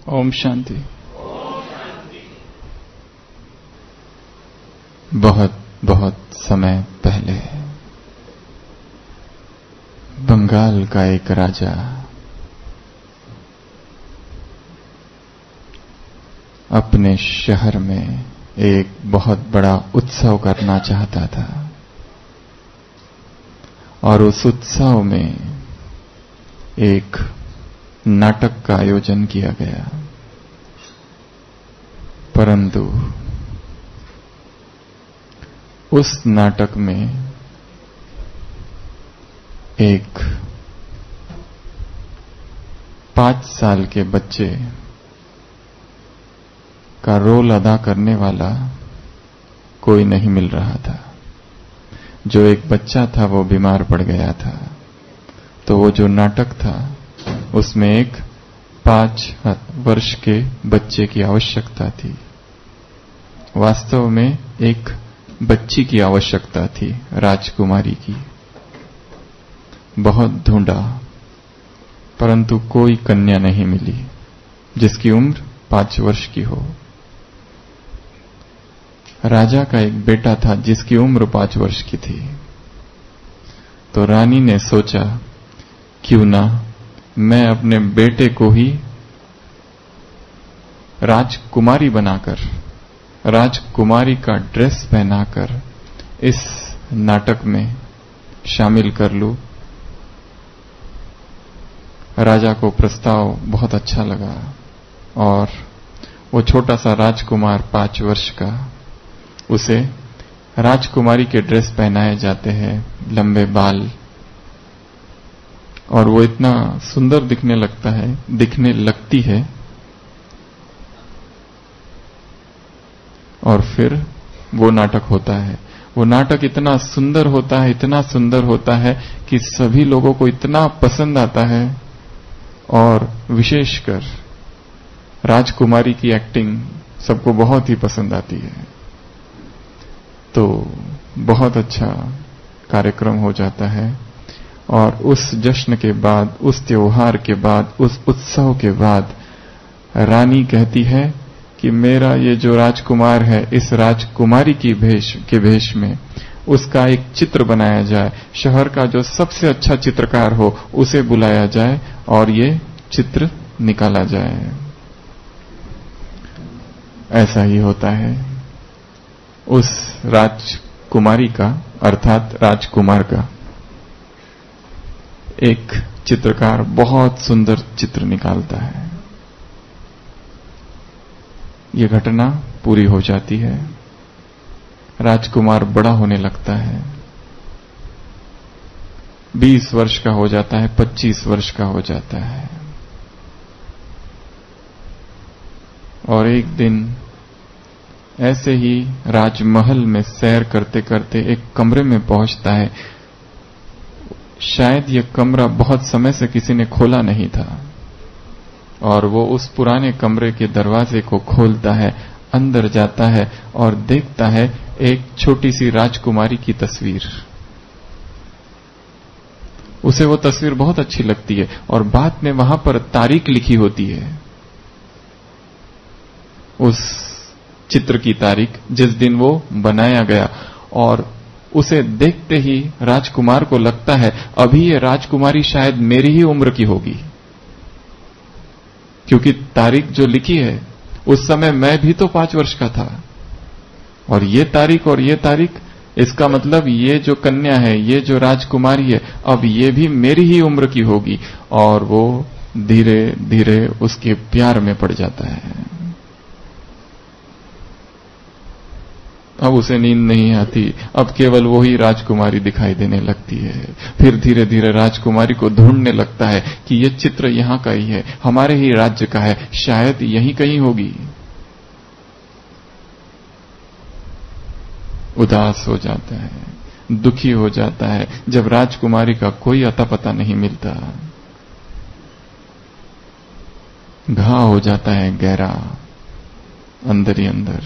ओम शांति। बहुत बहुत समय पहले बंगाल का एक राजा अपने शहर में एक बहुत बड़ा उत्सव करना चाहता था और उस उत्सव में एक नाटक का आयोजन किया गया, परंतु उस नाटक में एक 5 साल के बच्चे का रोल अदा करने वाला कोई नहीं मिल रहा था। जो एक बच्चा था वो बीमार पड़ गया था, तो वो जो नाटक था उसमें एक 5 वर्ष के बच्चे की आवश्यकता थी। वास्तव में एक बच्ची की आवश्यकता थी, राजकुमारी की। बहुत ढूंढा परंतु कोई कन्या नहीं मिली जिसकी उम्र 5 वर्ष की हो। राजा का एक बेटा था जिसकी उम्र 5 वर्ष की थी। तो रानी ने सोचा, क्यों ना मैं अपने बेटे को ही राजकुमारी बनाकर, राजकुमारी का ड्रेस पहनाकर इस नाटक में शामिल कर लूं। राजा को प्रस्ताव बहुत अच्छा लगा और वो छोटा सा राजकुमार 5 वर्ष का, उसे राजकुमारी के ड्रेस पहनाए जाते हैं, लंबे बाल, और वो इतना सुंदर दिखने लगती है। और फिर वो नाटक होता है। वो नाटक इतना सुंदर होता है कि सभी लोगों को इतना पसंद आता है और विशेषकर राजकुमारी की एक्टिंग सबको बहुत ही पसंद आती है। तो बहुत अच्छा कार्यक्रम हो जाता है और उस जश्न के बाद, उस त्योहार के बाद, उस उत्सव के बाद रानी कहती है कि मेरा ये जो राजकुमार है, इस राजकुमारी की भेष में उसका एक चित्र बनाया जाए। शहर का जो सबसे अच्छा चित्रकार हो उसे बुलाया जाए और ये चित्र निकाला जाए। ऐसा ही होता है। उस राजकुमारी का अर्थात राजकुमार का एक चित्रकार बहुत सुंदर चित्र निकालता है। ये घटना पूरी हो जाती है। राजकुमार बड़ा होने लगता है, 20 वर्ष का हो जाता है, 25 वर्ष का हो जाता है। और एक दिन ऐसे ही राजमहल में सैर करते करते एक कमरे में पहुंचता है। शायद यह कमरा बहुत समय से किसी ने खोला नहीं था और वो उस पुराने कमरे के दरवाजे को खोलता है, अंदर जाता है और देखता है एक छोटी सी राजकुमारी की तस्वीर। उसे वो तस्वीर बहुत अच्छी लगती है और बाद में वहां पर तारीख लिखी होती है, उस चित्र की तारीख जिस दिन वो बनाया गया। और उसे देखते ही राजकुमार को लगता है अभी ये राजकुमारी शायद मेरी ही उम्र की होगी, क्योंकि तारीख जो लिखी है उस समय मैं भी तो 5 वर्ष का था। और ये तारीख, इसका मतलब ये जो कन्या है, ये जो राजकुमारी है, अब ये भी मेरी ही उम्र की होगी। और वो धीरे धीरे उसके प्यार में पड़ जाता है। अब उसे नींद नहीं आती, अब केवल वो ही राजकुमारी दिखाई देने लगती है। फिर धीरे धीरे राजकुमारी को ढूंढने लगता है कि ये चित्र यहां का ही है, हमारे ही राज्य का है, शायद यहीं कहीं होगी। उदास हो जाता है, दुखी हो जाता है जब राजकुमारी का कोई अता पता नहीं मिलता। घाव हो जाता है गहरा, अंदर ही अंदर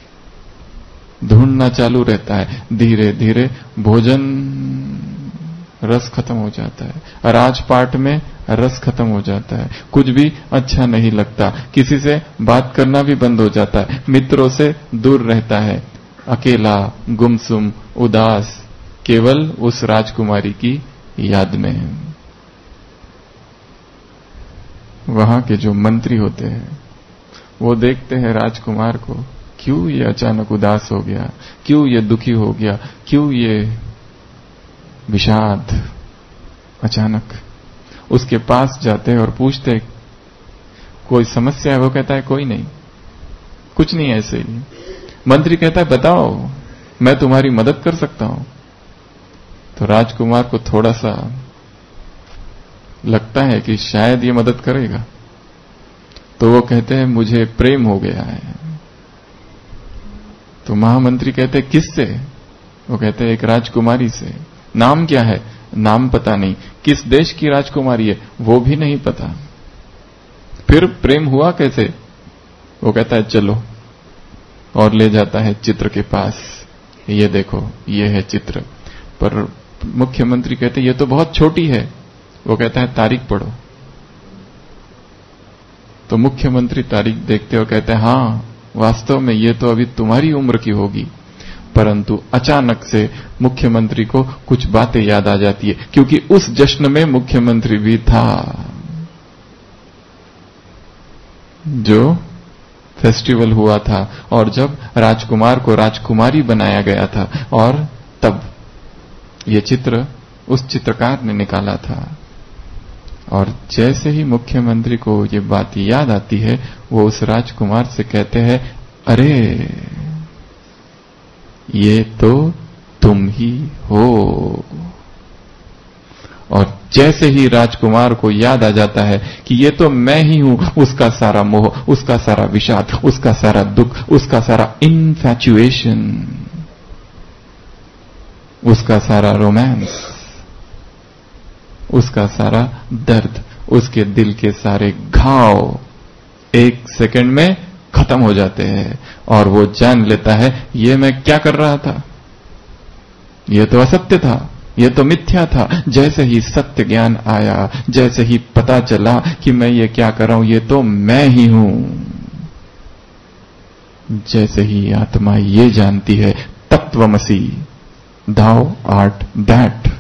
ढूंढना चालू रहता है। धीरे धीरे भोजन रस खत्म हो जाता है। राजपाट में रस खत्म हो जाता है। कुछ भी अच्छा नहीं लगता। किसी से बात करना भी बंद हो जाता है। मित्रों से दूर रहता है। अकेला, गुमसुम, उदास, केवल उस राजकुमारी की याद में। वहां के जो मंत्री होते हैं वो देखते हैं राजकुमार को, क्यों ये अचानक उदास हो गया, क्यों ये दुखी हो गया, क्यों ये विषाद। अचानक उसके पास जाते हैं और पूछते कोई समस्या है? वो कहता है कोई नहीं, कुछ नहीं, ऐसे ही। मंत्री कहता है बताओ, मैं तुम्हारी मदद कर सकता हूं। तो राजकुमार को थोड़ा सा लगता है कि शायद ये मदद करेगा। तो वो कहते हैं मुझे प्रेम हो गया है। तो महामंत्री कहते हैं किससे? वो कहते हैं एक राजकुमारी से। नाम क्या है? नाम पता नहीं। किस देश की राजकुमारी है? वो भी नहीं पता। फिर प्रेम हुआ कैसे? वो कहता है चलो, और ले जाता है चित्र के पास। ये देखो, ये है चित्र। पर मुख्यमंत्री कहते ये तो बहुत छोटी है। वो कहता है तारीख पढ़ो। तो मुख्यमंत्री तारीख देखते और कहते हैं हां, वास्तव में ये तो अभी तुम्हारी उम्र की होगी। परंतु अचानक से मुख्यमंत्री को कुछ बातें याद आ जाती है, क्योंकि उस जश्न में मुख्यमंत्री भी था। जो फेस्टिवल हुआ था और जब राजकुमार को राजकुमारी बनाया गया था, और तब ये चित्र उस चित्रकार ने निकाला था। और जैसे ही मुख्यमंत्री को ये बात याद आती है, वो उस राजकुमार से कहते हैं अरे ये तो तुम ही हो। और जैसे ही राजकुमार को याद आ जाता है कि ये तो मैं ही हूं, उसका सारा मोह, उसका सारा विषाद, उसका सारा दुख, उसका सारा इनफैचुएशन, उसका सारा रोमांस, उसका सारा दर्द, उसके दिल के सारे घाव एक सेकंड में खत्म हो जाते हैं। और वो जान लेता है ये मैं क्या कर रहा था, ये तो असत्य था, ये तो मिथ्या था। जैसे ही सत्य ज्ञान आया, जैसे ही पता चला कि मैं ये क्या कर रहा हूं, ये तो मैं ही हूं, जैसे ही आत्मा ये जानती है तत्वमसि, thou art that,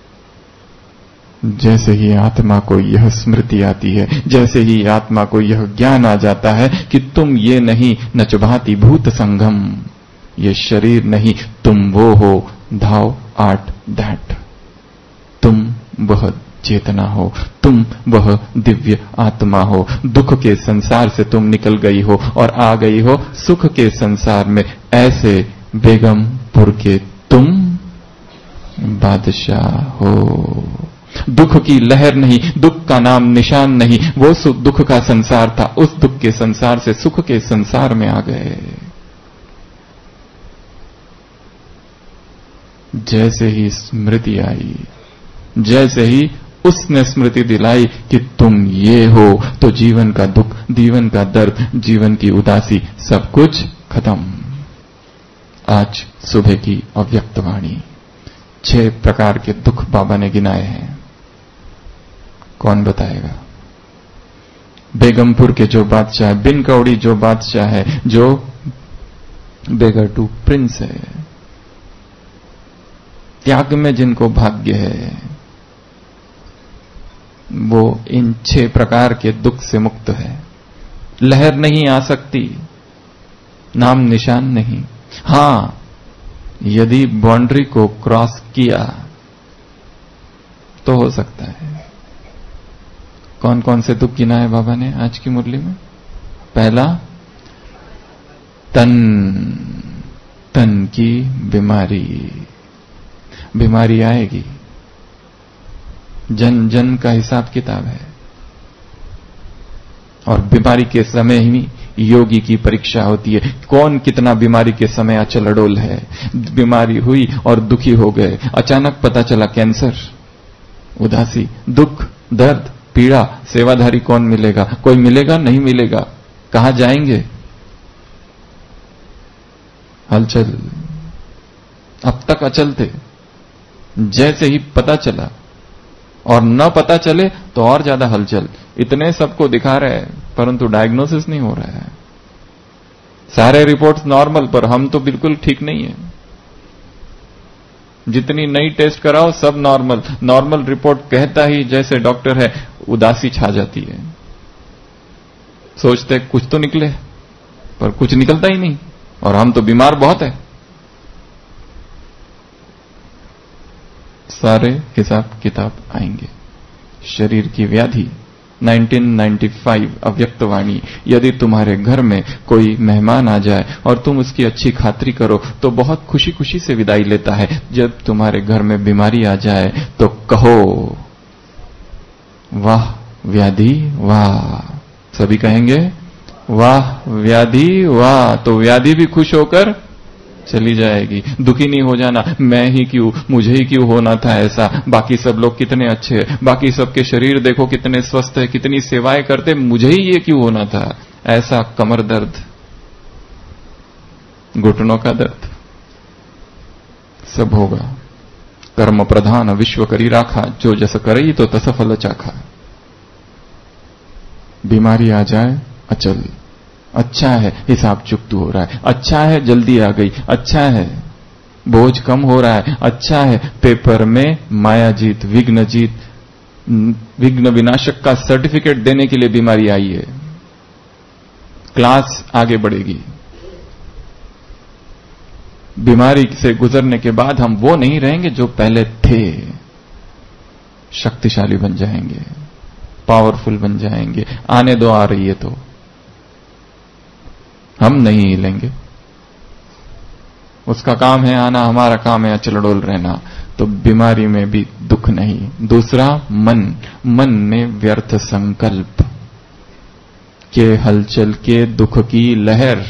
जैसे ही आत्मा को यह स्मृति आती है, जैसे ही आत्मा को यह ज्ञान आ जाता है कि तुम ये नहीं नच भाति भूत संगम, ये शरीर नहीं, तुम वो हो, thou art that, तुम वह चेतना हो, तुम वह दिव्य आत्मा हो। दुख के संसार से तुम निकल गई हो और आ गई हो सुख के संसार में। ऐसे बेगमपुर के तुम बादशाह हो। दुख की लहर नहीं, दुख का नाम निशान नहीं, वो दुख का संसार था, उस दुख के संसार से सुख के संसार में आ गए। जैसे ही स्मृति आई, जैसे ही उसने स्मृति दिलाई कि तुम ये हो, तो जीवन का दुख, जीवन का दर्द, जीवन की उदासी, सब कुछ खत्म। आज सुबह की अव्यक्त वाणी 6 प्रकार के दुख बाबा ने गिनाए हैं। कौन बताएगा? बेगमपुर के जो बादशाह, बिन कौड़ी जो बादशाह है, जो बेगर टू प्रिंस है, त्याग में जिनको भाग्य है, वो इन 6 प्रकार के दुख से मुक्त है। लहर नहीं आ सकती, नाम निशान नहीं। हां, यदि बाउंड्री को क्रॉस किया तो हो सकता है। कौन कौन से दुख गिनाए बाबा ने आज की मुरली में? पहला, तन की बीमारी। बीमारी आएगी, जन जन का हिसाब किताब है। और बीमारी के समय ही योगी की परीक्षा होती है, कौन कितना बीमारी के समय अचल अडोल है। बीमारी हुई और दुखी हो गए, अचानक पता चला कैंसर, उदासी, दुख, दर्द, पीड़ा। सेवाधारी कौन मिलेगा? कोई मिलेगा? नहीं मिलेगा। कहां जाएंगे? हलचल। अब तक अचल थे, जैसे ही पता चला, और न पता चले तो और ज्यादा हलचल। इतने सबको दिखा रहे हैं परंतु डायग्नोसिस नहीं हो रहा है। सारे रिपोर्ट्स नॉर्मल, पर हम तो बिल्कुल ठीक नहीं है। जितनी नई टेस्ट कराओ सब नॉर्मल। नॉर्मल रिपोर्ट कहता ही जैसे डॉक्टर है, उदासी छा जाती है। सोचते कुछ तो निकले, पर कुछ निकलता ही नहीं, और हम तो बीमार बहुत है। सारे हिसाब किताब आएंगे। शरीर की व्याधि 1995 अव्यक्त वाणी। यदि तुम्हारे घर में कोई मेहमान आ जाए और तुम उसकी अच्छी खातिरी करो तो बहुत खुशी खुशी से विदाई लेता है। जब तुम्हारे घर में बीमारी आ जाए तो कहो वाह व्याधि वाह। सभी कहेंगे वाह व्याधि वाह, तो व्याधि भी खुश होकर चली जाएगी। दुखी नहीं हो जाना, मैं ही क्यों, मुझे ही क्यों होना था ऐसा, बाकी सब लोग कितने अच्छे हैं, बाकी सबके शरीर देखो कितने स्वस्थ है, कितनी सेवाएं करते, मुझे ही ये क्यों होना था ऐसा। कमर दर्द, घुटनों का दर्द, सब होगा। कर्म प्रधान विश्व करी राखा, जो जस करई तो तस फल चाखा। बीमारी आ जाए अचल, अच्छा है हिसाब चुकतू हो रहा है, अच्छा है जल्दी आ गई, अच्छा है बोझ कम हो रहा है, अच्छा है पेपर में माया जीत विघ्न जीत विघ्न विनाशक का सर्टिफिकेट देने के लिए बीमारी आई है। क्लास आगे बढ़ेगी। बीमारी से गुजरने के बाद हम वो नहीं रहेंगे जो पहले थे। शक्तिशाली बन जाएंगे, पावरफुल बन जाएंगे। आने दो, आ रही है तो हम नहीं हिलेंगे। उसका काम है आना, हमारा काम है अचल डोल रहना। तो बीमारी में भी दुख नहीं। दूसरा मन में व्यर्थ संकल्प के हलचल के दुख की लहर।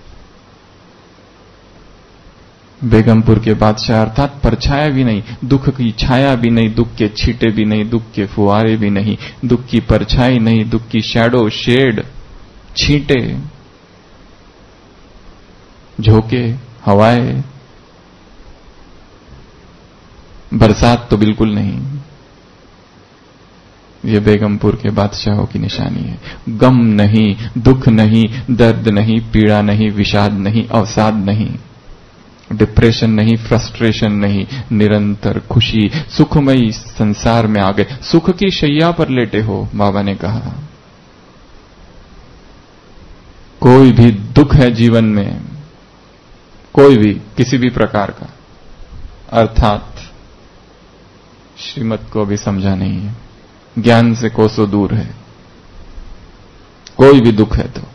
बेगमपुर के बादशाह अर्थात परछाया भी नहीं, दुख की छाया भी नहीं, दुख के छींटे भी नहीं, दुख के फुहारे भी नहीं, दुख की परछाई नहीं, दुख की शैडो शेड छींटे झोंके हवाएं, बरसात तो बिल्कुल नहीं। ये बेगमपुर के बादशाहों की निशानी है। गम नहीं, दुख नहीं, दर्द नहीं, पीड़ा नहीं, विषाद नहीं, अवसाद नहीं, डिप्रेशन नहीं, फ्रस्ट्रेशन नहीं, निरंतर खुशी, सुखमयी संसार में आ गए। सुख की शैया पर लेटे हो, बाबा ने कहा। कोई भी दुख है जीवन में, कोई भी किसी भी प्रकार का, अर्थात श्रीमत को भी समझा नहीं है, ज्ञान से कोसों दूर है। कोई भी दुख है तो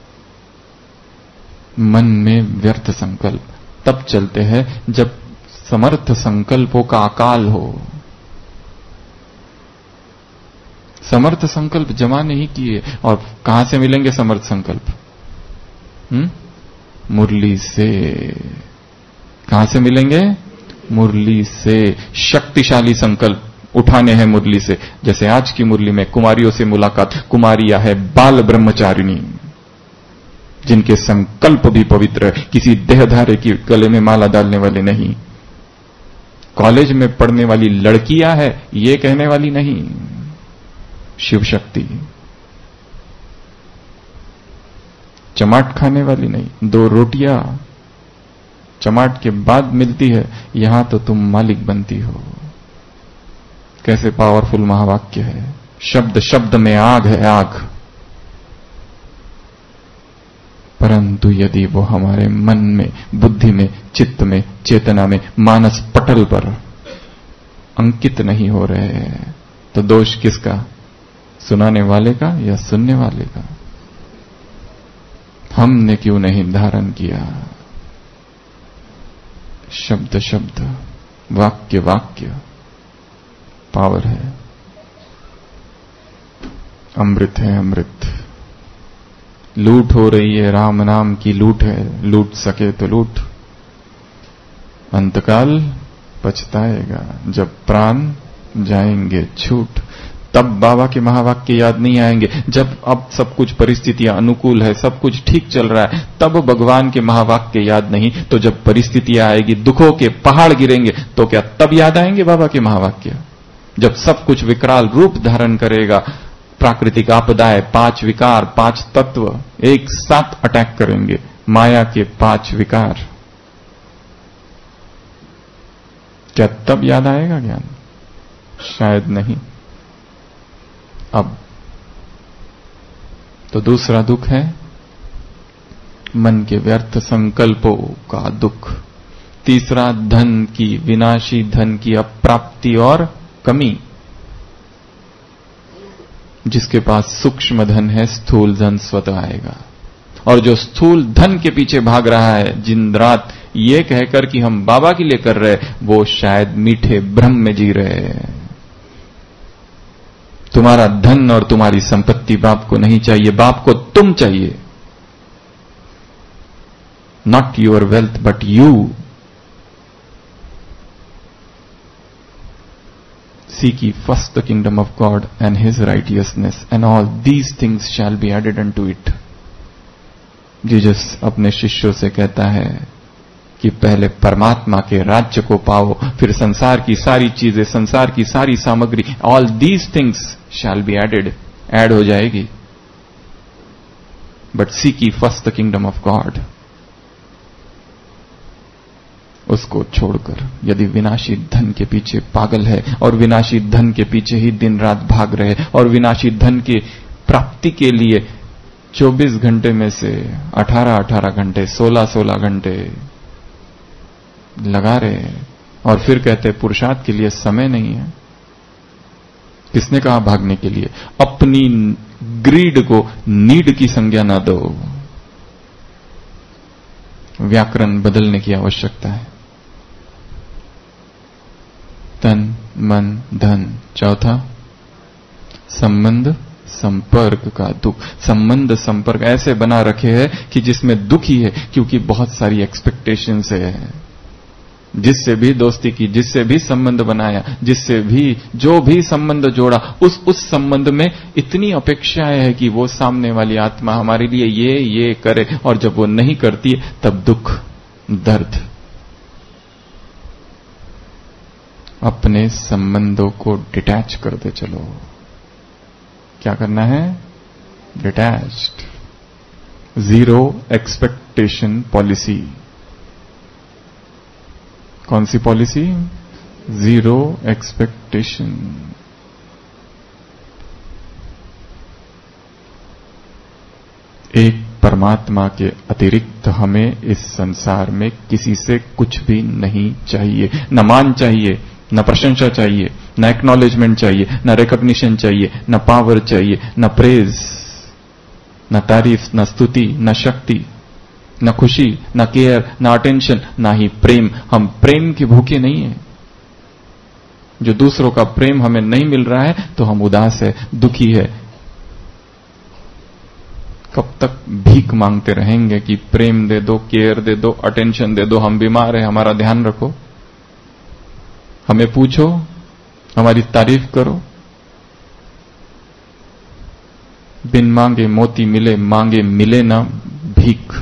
मन में व्यर्थ संकल्प तब चलते हैं जब समर्थ संकल्पों का अकाल हो। समर्थ संकल्प जमा नहीं किए, और कहां से मिलेंगे समर्थ संकल्प? मुरली से। कहां से मिलेंगे? मुरली से। शक्तिशाली संकल्प उठाने हैं मुरली से। जैसे आज की मुरली में कुमारियों से मुलाकात। कुमारियां है बाल ब्रह्मचारिणी, जिनके संकल्प भी पवित्र है, किसी देहधारी की गले में माला डालने वाले नहीं। कॉलेज में पढ़ने वाली लड़कियां है ये कहने वाली नहीं। शिव शक्ति चमाट खाने वाली नहीं। 2 रोटियां चमाट के बाद मिलती है, यहां तो तुम मालिक बनती हो। कैसे पावरफुल महावाक्य है। शब्द शब्द में आग है, आग। परंतु यदि वो हमारे मन में, बुद्धि में, चित्त में, चेतना में, मानस पटल पर अंकित नहीं हो रहे हैं, तो दोष किसका? सुनाने वाले का या सुनने वाले का? हमने क्यों नहीं धारण किया? शब्द शब्द, वाक्य वाक्य पावर है, अमृत है, अमृत। लूट हो रही है, राम नाम की लूट है। लूट सके तो लूट, अंतकाल पछताएगा जब प्राण जाएंगे छूट। तब बाबा के महावाक्य याद नहीं आएंगे। जब अब सब कुछ परिस्थितियां अनुकूल है, सब कुछ ठीक चल रहा है, तब भगवान के महावाक्य याद नहीं। तो जब परिस्थितियां आएगी, दुखों के पहाड़ गिरेंगे, तो क्या तब याद आएंगे बाबा के महावाक्य? जब सब कुछ विकराल रूप धारण करेगा, प्राकृतिक आपदाएं, 5 विकार, 5 तत्व एक साथ अटैक करेंगे, माया के 5 विकार, क्या तब याद आएगा ज्ञान? शायद नहीं। अब तो दूसरा दुख है मन के व्यर्थ संकल्पों का दुख। तीसरा धन की, विनाशी धन की अप्राप्ति और कमी। जिसके पास सूक्ष्म धन है, स्थूल धन स्वतः आएगा। और जो स्थूल धन के पीछे भाग रहा है दिन रात ये कहकर कि हम बाबा के लिए कर रहे, वो शायद मीठे भ्रम में जी रहे हैं। तुम्हारा धन और तुम्हारी संपत्ति बाप को नहीं चाहिए, बाप को तुम चाहिए। Not your wealth but you. Seek ye first the kingdom of God and His righteousness, and all these things shall be added unto it. Jesus अपने शिष्यों से कहता है कि पहले परमात्मा के राज्य को पाओ, फिर संसार की सारी चीजें, संसार की सारी सामग्री, all these things shall be added, add हो जाएगी। But seek ye first the kingdom of God. उसको छोड़कर यदि विनाशी धन के पीछे पागल है और विनाशी धन के पीछे ही दिन रात भाग रहे और विनाशी धन की प्राप्ति के लिए 24 घंटे में से 18-18 घंटे, 16-16 घंटे लगा रहे और फिर कहते पुरुषार्थ के लिए समय नहीं है। किसने कहा भागने के लिए? अपनी ग्रीड को नीड की संज्ञा ना दो। व्याकरण बदलने की आवश्यकता है। तन, मन, धन। चौथा, संबंध संपर्क का दुख। संबंध संपर्क ऐसे बना रखे हैं कि जिसमें दुख ही है, क्योंकि बहुत सारी एक्सपेक्टेशंस है। जिससे भी दोस्ती की, जिससे भी संबंध बनाया, जिससे भी जो भी संबंध जोड़ा, उस संबंध में इतनी अपेक्षाएं है कि वो सामने वाली आत्मा हमारे लिए ये करे, और जब वो नहीं करती तब दुख, दर्द। अपने संबंधों को डिटैच करते चलो। क्या करना है? डिटैच्ड। Zero expectation policy. कौन सी पॉलिसी? Zero expectation. एक परमात्मा के अतिरिक्त हमें इस संसार में किसी से कुछ भी नहीं चाहिए। न मान चाहिए, न प्रशंसा चाहिए, न एक्नॉलेजमेंट चाहिए, न रिकॉग्निशन चाहिए, न पावर चाहिए, न प्रेज, न तारीफ, न स्तुति, न शक्ति, न खुशी, न केयर, न अटेंशन, न ही प्रेम। हम प्रेम के भूखे नहीं हैं। जो दूसरों का प्रेम हमें नहीं मिल रहा है तो हम उदास है, दुखी है। कब तक भीख मांगते रहेंगे कि प्रेम दे दो, केयर दे दो, अटेंशन दे दो, हम बीमार हैं, हमारा ध्यान रखो, हमें पूछो, हमारी तारीफ करो। बिन मांगे मोती मिले, मांगे मिले ना भीख।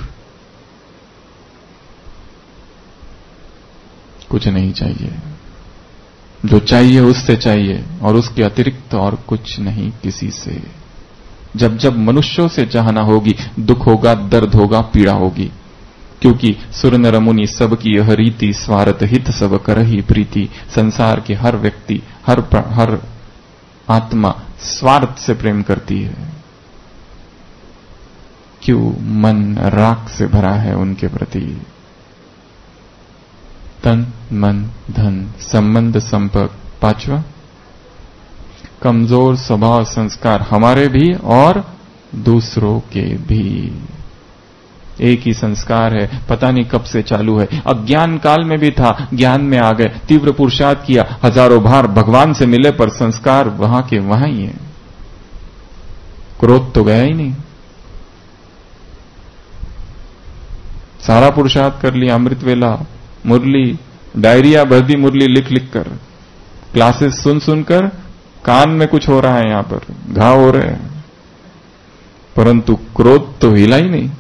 कुछ नहीं चाहिए, जो चाहिए उससे चाहिए, और उसके अतिरिक्त और कुछ नहीं किसी से। जब जब मनुष्यों से चाहना होगी, दुख होगा, दर्द होगा, पीड़ा होगी। क्योंकि सुर नर मुनि सब की यह रीति, स्वार्थ हित सब करहि प्रीति। संसार के हर व्यक्ति, हर आत्मा स्वार्थ से प्रेम करती है। क्यों? मन राग से भरा है उनके प्रति। तन, मन, धन, संबंध संपर्क। पांचवा, कमजोर स्वभाव संस्कार, हमारे भी और दूसरों के भी। एक ही संस्कार है, पता नहीं कब से चालू है। अज्ञान काल में भी था, ज्ञान में आ गए, तीव्र पुरुषार्थ किया, हजारों बार भगवान से मिले, पर संस्कार वहां के वहां ही है। क्रोध तो गया ही नहीं। सारा पुरुषार्थ कर लिया, अमृत वेला, मुरली, डायरिया भर दी मुरली लिख लिख कर, क्लासेस सुन सुनकर, कान में कुछ हो रहा है, यहां पर घाव हो रहे हैं, परंतु क्रोध तो हिला ही नहीं।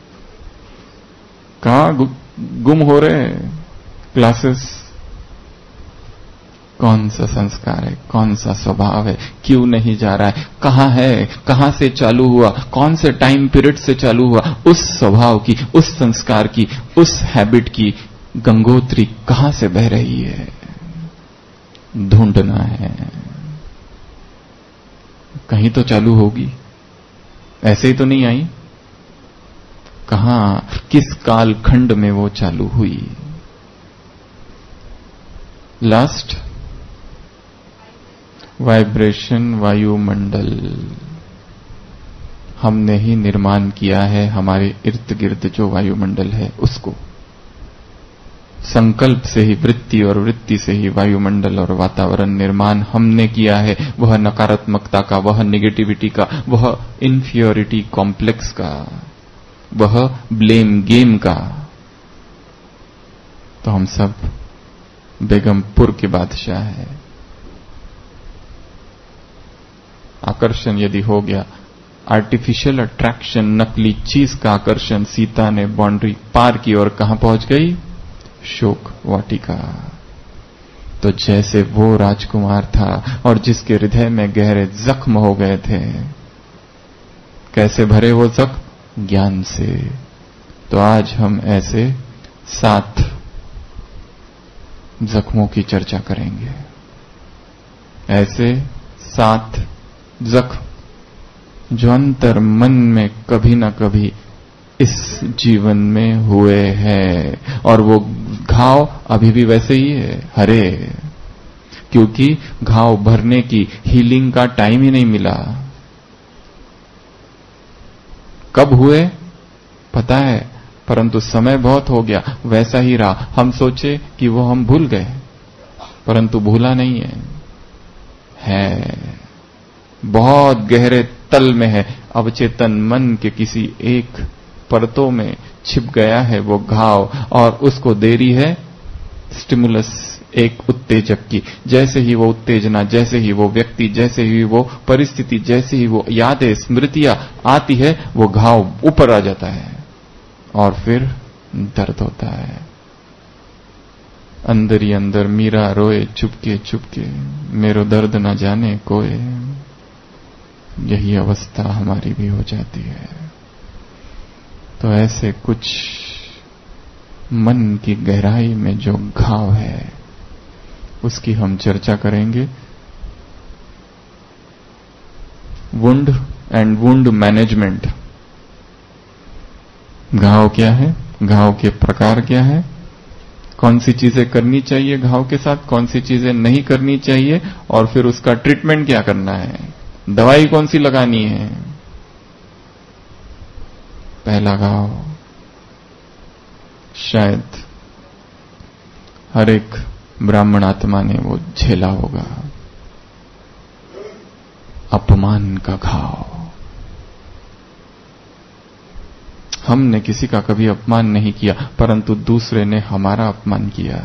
कहां गुम हो रहे हैं क्लासेस? कौन सा संस्कार है, कौन सा स्वभाव है, क्यों नहीं जा रहा है, कहां है, कहां से चालू हुआ, कौन से टाइम पीरियड से चालू हुआ, उस स्वभाव की, उस संस्कार की, उस हैबिट की गंगोत्री कहां से बह रही है, ढूंढना है। कहीं तो चालू होगी, ऐसे ही तो नहीं आई। कहां, किस काल खंड में वो चालू हुई? लास्ट वाइब्रेशन, वायुमंडल हमने ही निर्माण किया है। हमारे इर्द गिर्द जो वायुमंडल है उसको संकल्प से ही, वृत्ति और वृत्ति से ही वायुमंडल और वातावरण निर्माण हमने किया है। वह नकारात्मकता का, वह निगेटिविटी का, वह इंफीरियरिटी कॉम्प्लेक्स का, वह ब्लेम गेम का। तो हम सब बेगमपुर के बादशाह है। आकर्षण यदि हो गया, आर्टिफिशियल अट्रैक्शन, नकली चीज का आकर्षण, सीता ने बाउंड्री पार की और कहां पहुंच गई? शोक वाटिका। तो जैसे वो राजकुमार था और जिसके हृदय में गहरे जख्म हो गए थे, कैसे भरे वो जख्म? ज्ञान से। तो आज हम ऐसे 7 जख्मों की चर्चा करेंगे। ऐसे 7 जख्म जो अंतर मन में कभी ना कभी इस जीवन में हुए हैं, और वो घाव अभी भी वैसे ही है, हरे, क्योंकि घाव भरने की, हीलिंग का टाइम ही नहीं मिला। कब हुए पता है, परंतु समय बहुत हो गया, वैसा ही रहा। हम सोचे कि वो हम भूल गए, परंतु भूला नहीं है, बहुत गहरे तल में है, अवचेतन मन के किसी एक परतों में छिप गया है वो घाव, और उसको देरी है स्टिमुलस, एक उत्तेजक की। जैसे ही वो उत्तेजना, जैसे ही वो व्यक्ति, जैसे ही वो परिस्थिति, जैसे ही वो यादें, स्मृतियां आती है, वो घाव ऊपर आ जाता है और फिर दर्द होता है। अंदर ही अंदर मीरा रोए चुपके चुपके, मेरो दर्द न जाने कोई। यही अवस्था हमारी भी हो जाती है। तो ऐसे कुछ मन की गहराई में जो घाव है उसकी हम चर्चा करेंगे। Wound and wound management. घाव क्या है, घाव के प्रकार क्या है, कौन सी चीजें करनी चाहिए घाव के साथ, कौन सी चीजें नहीं करनी चाहिए, और फिर उसका ट्रीटमेंट क्या करना है, दवाई कौन सी लगानी है। पहला घाव शायद हर एक ब्राह्मण आत्मा ने वो झेला होगा, अपमान का घाव। हमने किसी का कभी अपमान नहीं किया, परंतु दूसरे ने हमारा अपमान किया।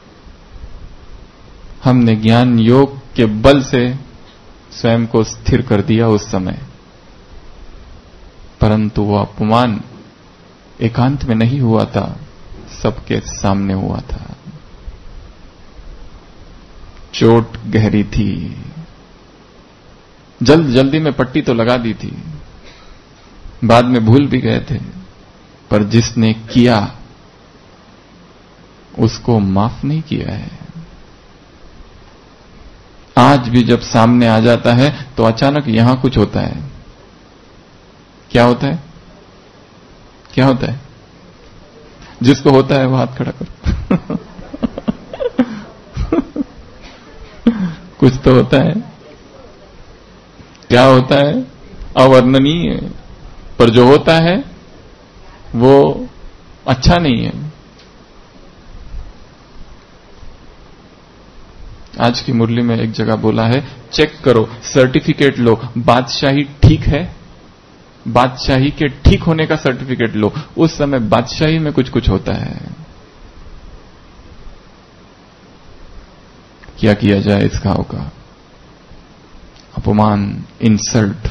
हमने ज्ञान योग के बल से स्वयं को स्थिर कर दिया उस समय, परंतु वो अपमान एकांत में नहीं हुआ था, सबके सामने हुआ था। चोट गहरी थी, जल्दी में पट्टी तो लगा दी थी, बाद में भूल भी गए थे, पर जिसने किया उसको माफ नहीं किया है। आज भी जब सामने आ जाता है तो अचानक यहां कुछ होता है। क्या होता है, क्या होता है? जिसको होता है वो हाथ खड़ा करो। कुछ तो होता है। क्या होता है? अवर्णनीय, पर जो होता है वो अच्छा नहीं है। आज की मुरली में एक जगह बोला है, चेक करो, सर्टिफिकेट लो, बादशाही ठीक है, बादशाही के ठीक होने का सर्टिफिकेट लो। उस समय बादशाही में कुछ कुछ होता है। क्या किया जाए इस घाव का? अपमान, इंसल्ट।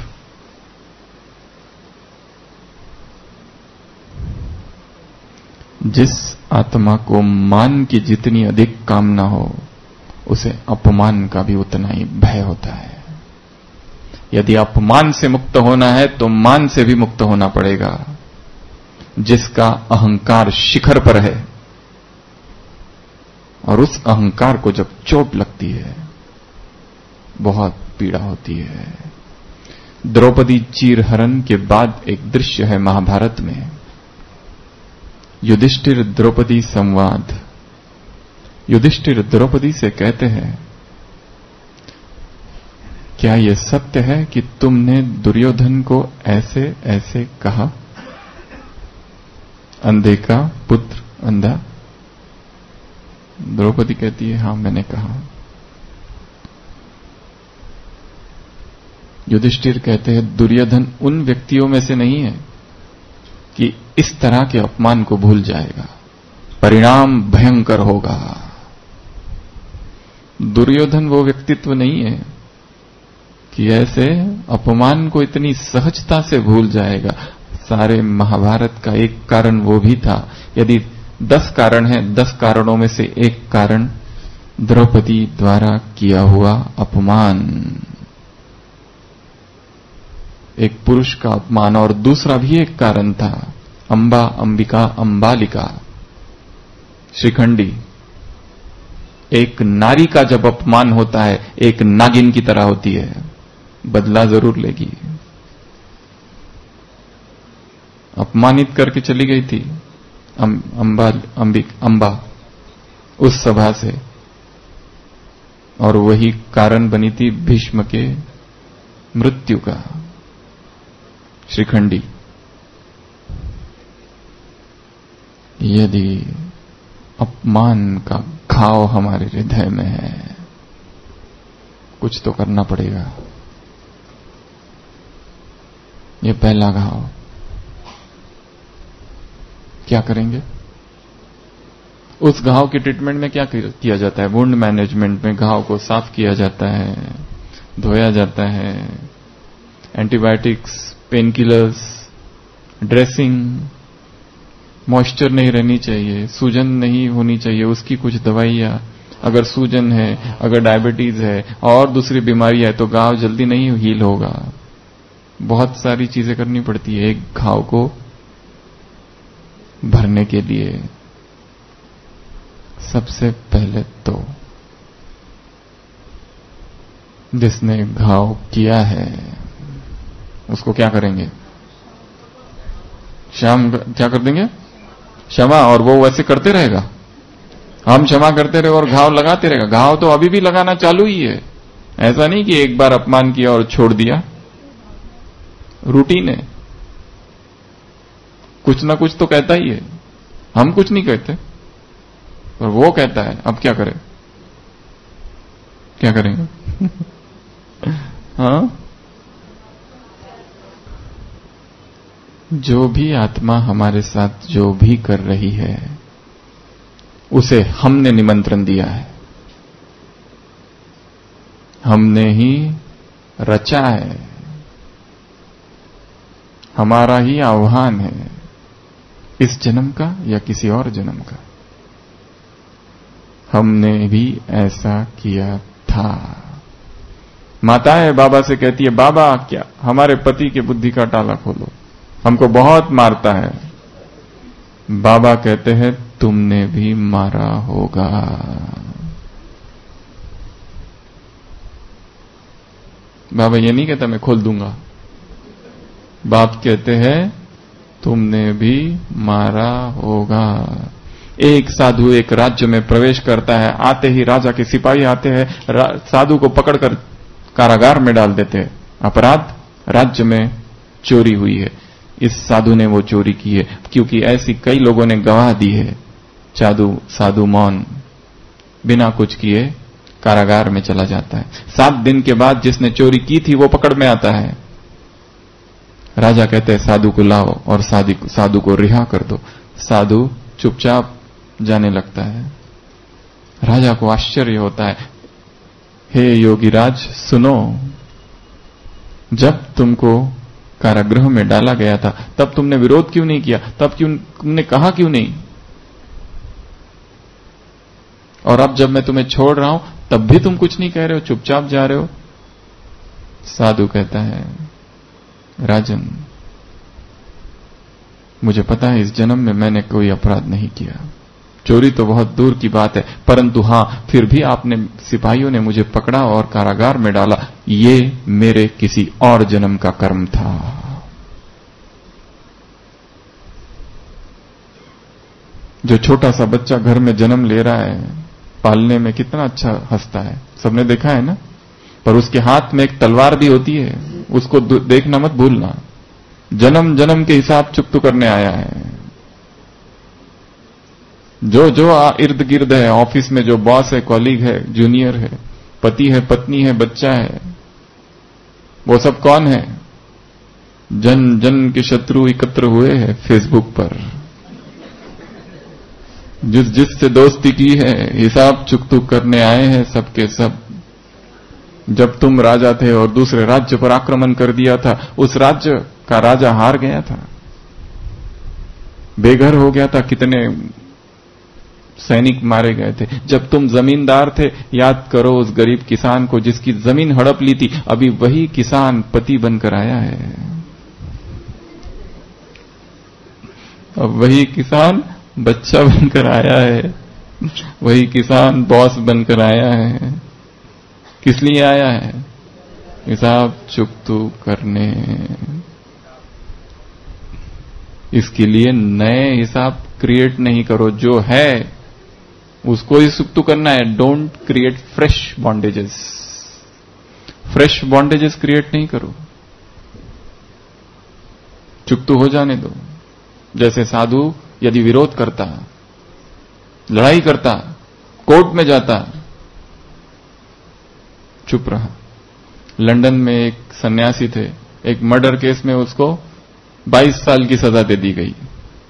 जिस आत्मा को मान की जितनी अधिक कामना हो, उसे अपमान का भी उतना ही भय होता है। यदि अपमान से मुक्त होना है तो मान से भी मुक्त होना पड़ेगा। जिसका अहंकार शिखर पर है और उस अहंकार को जब चोट लगती है, बहुत पीड़ा होती है। द्रौपदी चीरहरण के बाद एक दृश्य है महाभारत में, युधिष्ठिर द्रौपदी संवाद। युधिष्ठिर द्रौपदी से कहते हैं, क्या यह सत्य है कि तुमने दुर्योधन को ऐसे ऐसे कहा? अंधे का पुत्र अंधा। द्रौपदी कहती है, हां मैंने कहा। युधिष्ठिर कहते हैं, दुर्योधन उन व्यक्तियों में से नहीं है कि इस तरह के अपमान को भूल जाएगा, परिणाम भयंकर होगा। दुर्योधन वो व्यक्तित्व नहीं है कि ऐसे अपमान को इतनी सहजता से भूल जाएगा। सारे महाभारत का एक कारण वो भी था। यदि 10 कारण हैं, 10 कारणों में से एक कारण द्रौपदी द्वारा किया हुआ अपमान, एक पुरुष का अपमान। और दूसरा भी एक कारण था, अंबा, अंबिका, अंबालिका, श्रीखंडी। एक नारी का जब अपमान होता है, एक नागिन की तरह होती है, बदला जरूर लेगी। अपमानित करके चली गई थी अंबा उस सभा से, और वही कारण बनी थी भीष्म के मृत्यु का, श्रीखंडी। यदि अपमान का घाव हमारे हृदय में है, कुछ तो करना पड़ेगा। ये पहला घाव। क्या करेंगे? उस घाव की ट्रीटमेंट में क्या किया जाता है? वुंड मैनेजमेंट में घाव को साफ किया जाता है, धोया जाता है, antibiotics, pain killers, dressing, moisture नहीं रहनी चाहिए, सूजन नहीं होनी चाहिए, उसकी कुछ दवाइयां। अगर सूजन है, अगर डायबिटीज है और दूसरी बीमारी है तो घाव जल्दी नहीं हील होगा। बहुत सारी चीजें करनी पड़ती है एक घाव को भरने के लिए। सबसे पहले तो जिसने घाव किया है उसको क्या करेंगे? क्या कर देंगे? क्षमा। और वो वैसे करते रहेगा, हम क्षमा करते रहे और घाव लगाते रहेगा। घाव तो अभी भी लगाना चालू ही है। ऐसा नहीं कि एक बार अपमान किया और छोड़ दिया, रूटीन है। कुछ ना कुछ तो कहता ही है। हम कुछ नहीं कहते और वो कहता है। अब क्या करें? क्या करेंगे? हाँ, जो भी आत्मा हमारे साथ जो भी कर रही है उसे हमने निमंत्रण दिया है, हमने ही रचा है, हमारा ही आह्वान है, इस जन्म का या किसी और जन्म का। हमने भी ऐसा किया था। माताएं बाबा से कहती है, बाबा क्या हमारे पति के बुद्धि का ताला खोलो, हमको बहुत मारता है। बाबा कहते हैं, तुमने भी मारा होगा। बाबा ये नहीं कहता मैं खोल दूंगा। बाप कहते हैं तुमने भी मारा होगा। एक साधु एक राज्य में प्रवेश करता है, आते ही राजा के सिपाही आते हैं, साधु को पकड़कर कारागार में डाल देते हैं। अपराध, राज्य में चोरी हुई है, इस साधु ने वो चोरी की है। क्योंकि ऐसी कई लोगों ने गवाह दी है। साधु मौन बिना कुछ किए कारागार में चला जाता है। 7 दिन के बाद जिसने चोरी की थी वो पकड़ में आता है। राजा कहते हैं साधु को लाओ और साधु को रिहा कर दो। साधु चुपचाप जाने लगता है। राजा को आश्चर्य होता है, हे योगीराज सुनो, जब तुमको कारागृह में डाला गया था तब तुमने विरोध क्यों नहीं किया? तब क्यों तुमने कहा क्यों नहीं? और अब जब मैं तुम्हें छोड़ रहा हूं तब भी तुम कुछ नहीं कह रहे हो, चुपचाप जा रहे हो। साधु कहता है, राजन मुझे पता है इस जन्म में मैंने कोई अपराध नहीं किया, चोरी तो बहुत दूर की बात है, परंतु हां फिर भी आपने सिपाहियों ने मुझे पकड़ा और कारागार में डाला, ये मेरे किसी और जन्म का कर्म था। जो छोटा सा बच्चा घर में जन्म ले रहा है, पालने में कितना अच्छा हंसता है, सबने देखा है ना, पर उसके हाथ में एक तलवार भी होती है, उसको देखना मत भूलना। जन्म जन्म के हिसाब चुकतू करने आया है। जो इर्द गिर्द है, ऑफिस में जो बॉस है, कॉलीग है, जूनियर है, पति है, पत्नी है, बच्चा है, वो सब कौन है? जन जन के शत्रु एकत्र हुए हैं फेसबुक पर, जिससे दोस्ती की है हिसाब चुकतू करने आए हैं सबके सब। जब तुम राजा थे और दूसरे राज्य पर आक्रमण कर दिया था, उस राज्य का राजा हार गया था, बेघर हो गया था, कितने सैनिक मारे गए थे। जब तुम जमींदार थे, याद करो उस गरीब किसान को जिसकी जमीन हड़प ली थी, अभी वही किसान पति बनकर आया है, अब वही किसान बच्चा बनकर आया है, वही किसान बॉस बनकर आया है। किस लिए आया है? हिसाब चुकतू करने। इसके लिए नए हिसाब क्रिएट नहीं करो, जो है उसको ही चुकतू करना है। Don't create fresh bondages, fresh bondages create नहीं करो, चुकतू हो जाने दो। जैसे साधु यदि विरोध करता, लड़ाई करता, कोर्ट में जाता, चुप रहा। लंदन में एक सन्यासी थे, एक मर्डर केस में उसको 22 साल की सजा दे दी गई।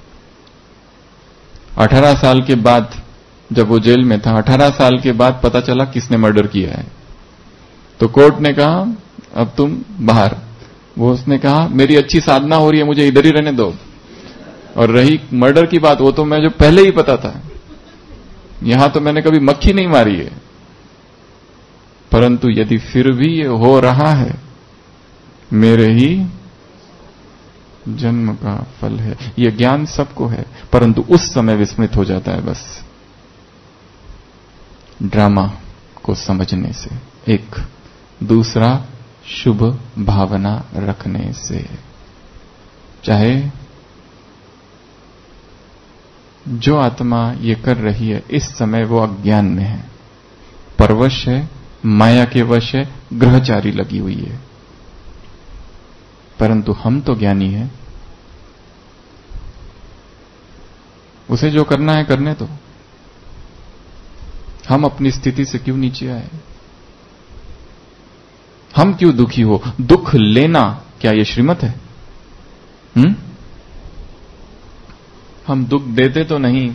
18 साल के बाद जब वो जेल में था, 18 साल के बाद पता चला किसने मर्डर किया है, तो कोर्ट ने कहा अब तुम बाहर। वो उसने कहा मेरी अच्छी साधना हो रही है, मुझे इधर ही रहने दो। और रही मर्डर की बात, वो तो मुझे पहले ही पता था, यहां तो मैंने कभी मक्खी नहीं मारी है, परंतु यदि फिर भी ये हो रहा है, मेरे ही जन्म का फल है। ये ज्ञान सबको है, परंतु उस समय विस्मृत हो जाता है बस ड्रामा को समझने से, एक दूसरा शुभ भावना रखने से। चाहे जो आत्मा ये कर रही है इस समय वो अज्ञान में है, परवश है, माया के वश है, ग्रहचारी लगी हुई है, परंतु हम तो ज्ञानी हैं, उसे जो करना है करने दो। हम अपनी स्थिति से क्यों नीचे आए? हम क्यों दुखी हो? दुख लेना क्या ये श्रीमत है? हम दुख देते तो नहीं,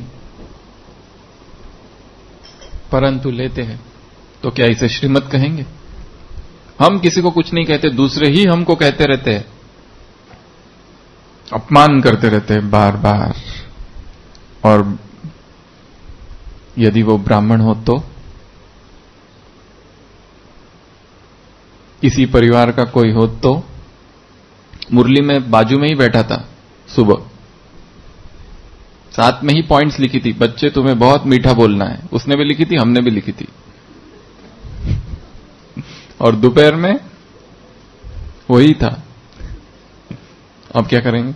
परंतु लेते हैं, तो क्या इसे श्रीमत कहेंगे? हम किसी को कुछ नहीं कहते, दूसरे ही हमको कहते रहते हैं, अपमान करते रहते हैं बार बार। और यदि वो ब्राह्मण हो तो इसी परिवार का कोई हो तो, मुरली में बाजू में ही बैठा था, सुबह साथ में ही पॉइंट्स लिखी थी, बच्चे तुम्हें बहुत मीठा बोलना है, उसने भी लिखी थी, हमने भी लिखी थी। और दोपहर में वही था। अब क्या करेंगे?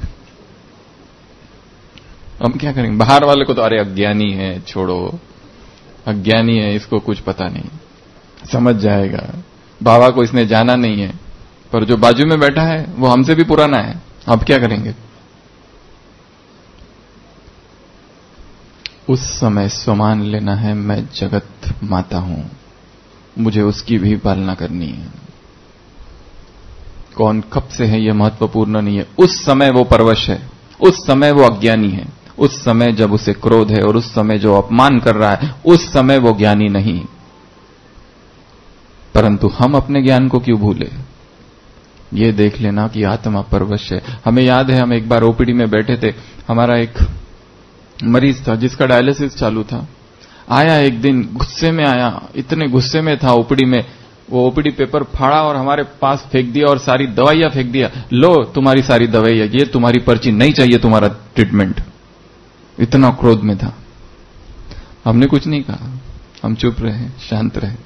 अब क्या करेंगे? बाहर वाले को तो अरे अज्ञानी है, छोड़ो, अज्ञानी है, इसको कुछ पता नहीं, समझ जाएगा, बाबा को इसने जाना नहीं है। पर जो बाजू में बैठा है वो हमसे भी पुराना है, अब क्या करेंगे? उस समय स्वमान लेना है, मैं जगत माता हूं, मुझे उसकी भी पालना करनी है। कौन कब से है यह महत्वपूर्ण नहीं है। उस समय वो परवश है, उस समय वो अज्ञानी है, उस समय जब उसे क्रोध है और उस समय जो अपमान कर रहा है, उस समय वो ज्ञानी नहीं। परंतु हम अपने ज्ञान को क्यों भूले? ये देख लेना कि आत्मा परवश है। हमें याद है, हम एक बार ओपीडी में बैठे थे, हमारा एक मरीज था जिसका डायलिसिस चालू था। आया एक दिन, गुस्से में आया, इतने गुस्से में था ओपीडी में, वो ओपीडी पेपर फाड़ा और हमारे पास फेंक दिया और सारी दवाइयां फेंक दिया। लो तुम्हारी सारी दवाइयां, ये तुम्हारी पर्ची, नहीं चाहिए तुम्हारा ट्रीटमेंट। इतना क्रोध में था। हमने कुछ नहीं कहा, हम चुप रहे, शांत रहे।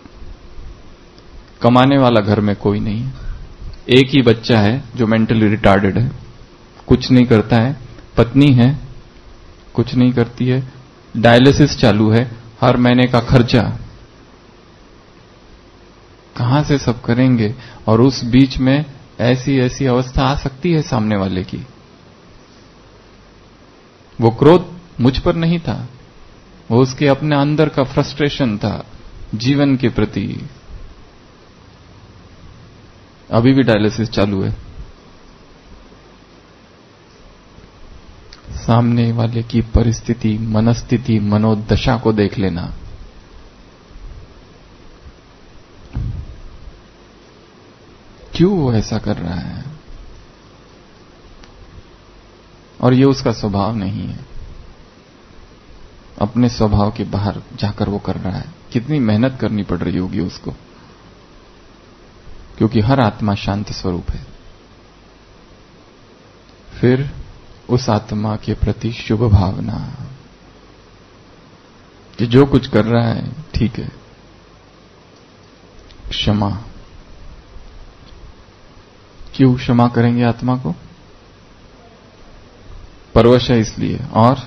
कमाने वाला घर में कोई नहीं है, एक ही बच्चा है जो मेंटली रिटार्डेड है, कुछ नहीं करता है। पत्नी है, कुछ नहीं करती है। डायलिसिस चालू है, हर महीने का खर्चा कहां से सब करेंगे। और उस बीच में ऐसी ऐसी अवस्था आ सकती है सामने वाले की। वो क्रोध मुझ पर नहीं था, वो उसके अपने अंदर का फ्रस्ट्रेशन था जीवन के प्रति। अभी भी डायलिसिस चालू है। सामने वाले की परिस्थिति, मनस्थिति, मनोदशा को देख लेना। क्यों वो ऐसा कर रहा है? और ये उसका स्वभाव नहीं है, अपने स्वभाव के बाहर जाकर वो कर रहा है। कितनी मेहनत करनी पड़ रही होगी उसको, क्योंकि हर आत्मा शांत स्वरूप है। फिर उस आत्मा के प्रति शुभ भावना कि जो कुछ कर रहा है ठीक है। क्षमा। क्यों क्षमा करेंगे आत्मा को? परवश है इसलिए। और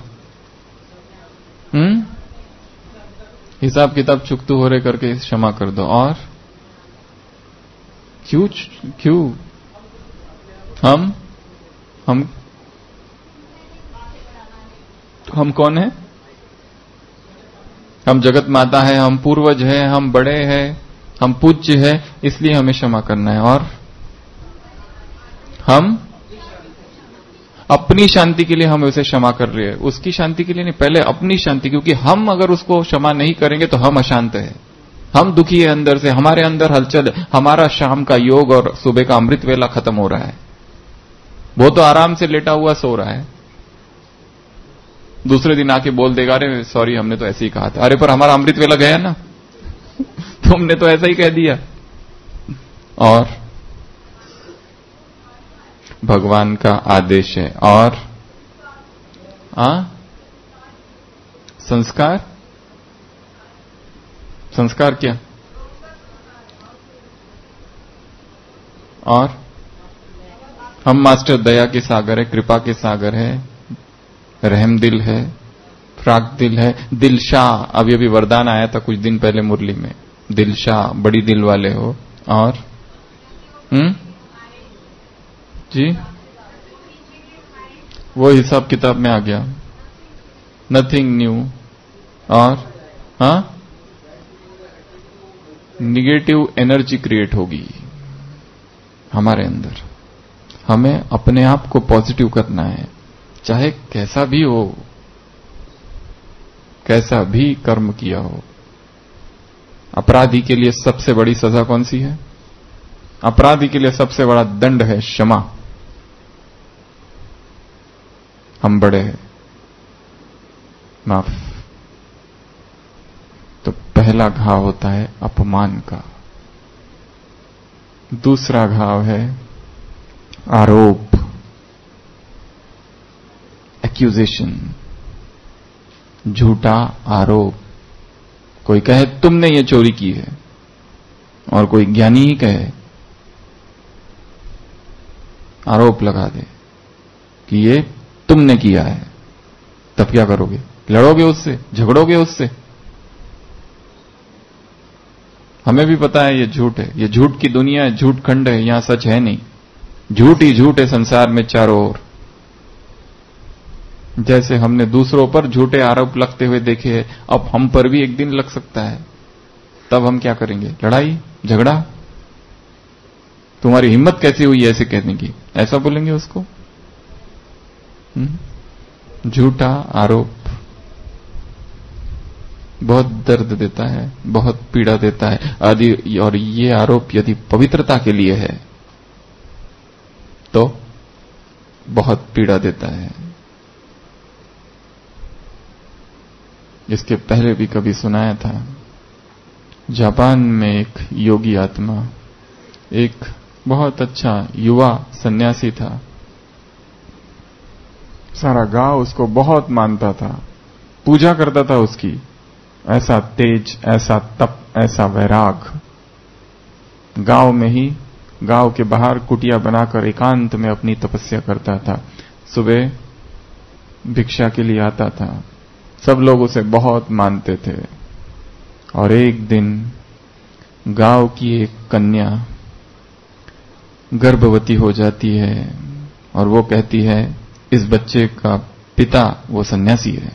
हिसाब किताब चुकतू हो रहे करके क्षमा कर दो। और क्यों हम कौन है? हम जगत माता है, हम पूर्वज है, हम बड़े हैं, हम पूज्य है, इसलिए हमें क्षमा करना है। और हम अपनी शांति के लिए हम उसे क्षमा कर रहे हैं, उसकी शांति के लिए नहीं, पहले अपनी शांति। क्योंकि हम अगर उसको क्षमा नहीं करेंगे तो हम अशांत है, हम दुखी है अंदर से, हमारे अंदर हलचल है। हमारा शाम का योग और सुबह का अमृत वेला खत्म हो रहा है, वो तो आराम से लेटा हुआ सो रहा है। दूसरे दिन आके बोल देगा, अरे सॉरी हमने तो ऐसे ही कहा था। अरे पर हमारा अमृत वेला गया ना तुमने तो ऐसा ही कह दिया। और भगवान का आदेश है। और संस्कार क्या? और हम मास्टर दया के सागर है, कृपा के सागर है, रहम दिल है, फ्राक दिल है, दिलशाह। अभी अभी वरदान आया था कुछ दिन पहले मुरली में, दिलशाह, बड़ी दिल वाले हो। और जी वो हिसाब किताब में आ गया, नथिंग न्यू। और निगेटिव एनर्जी क्रिएट होगी हमारे अंदर। हमें अपने आप को पॉजिटिव करना है, चाहे कैसा भी हो, कैसा भी कर्म किया हो। अपराधी के लिए सबसे बड़ी सजा कौन सी है? अपराधी के लिए सबसे बड़ा दंड है क्षमा। हम बड़े हैं, माफ। तो पहला घाव होता है अपमान का, दूसरा घाव है आरोप, एक्यूजेशन, झूठा आरोप। कोई कहे तुमने ये चोरी की है, और कोई ज्ञानी ही कहे, आरोप लगा दे कि ये तुमने किया है, तब क्या करोगे? लड़ोगे उससे, झगड़ोगे उससे? हमें भी पता है ये झूठ है, ये झूठ की दुनिया है, झूठ खंड है, यहां सच है नहीं। झूठ ही झूठ है संसार में चारों ओर। जैसे हमने दूसरों पर झूठे आरोप लगते हुए देखे हैं, अब हम पर भी एक दिन लग सकता है। तब हम क्या करेंगे? लड़ाई, झगड़ा। तुम्हारी हिम्मत कैसी हुई ऐसे कहने की? ऐसा बोलेंगे उसको। झूठा आरोप बहुत दर्द देता है, बहुत पीड़ा देता है आदि। और ये आरोप यदि पवित्रता के लिए है बहुत पीड़ा देता है। इसके पहले भी कभी सुनाया था, जापान में एक योगी आत्मा, एक बहुत अच्छा युवा सन्यासी था। सारा गांव उसको बहुत मानता था, पूजा करता था उसकी। ऐसा तेज, ऐसा तप, ऐसा वैराग। गांव में ही, गांव के बाहर कुटिया बनाकर एकांत में अपनी तपस्या करता था। सुबह भिक्षा के लिए आता था, सब लोग उसे बहुत मानते थे। और एक दिन गांव की एक कन्या गर्भवती हो जाती है और वो कहती है इस बच्चे का पिता वो सन्यासी है।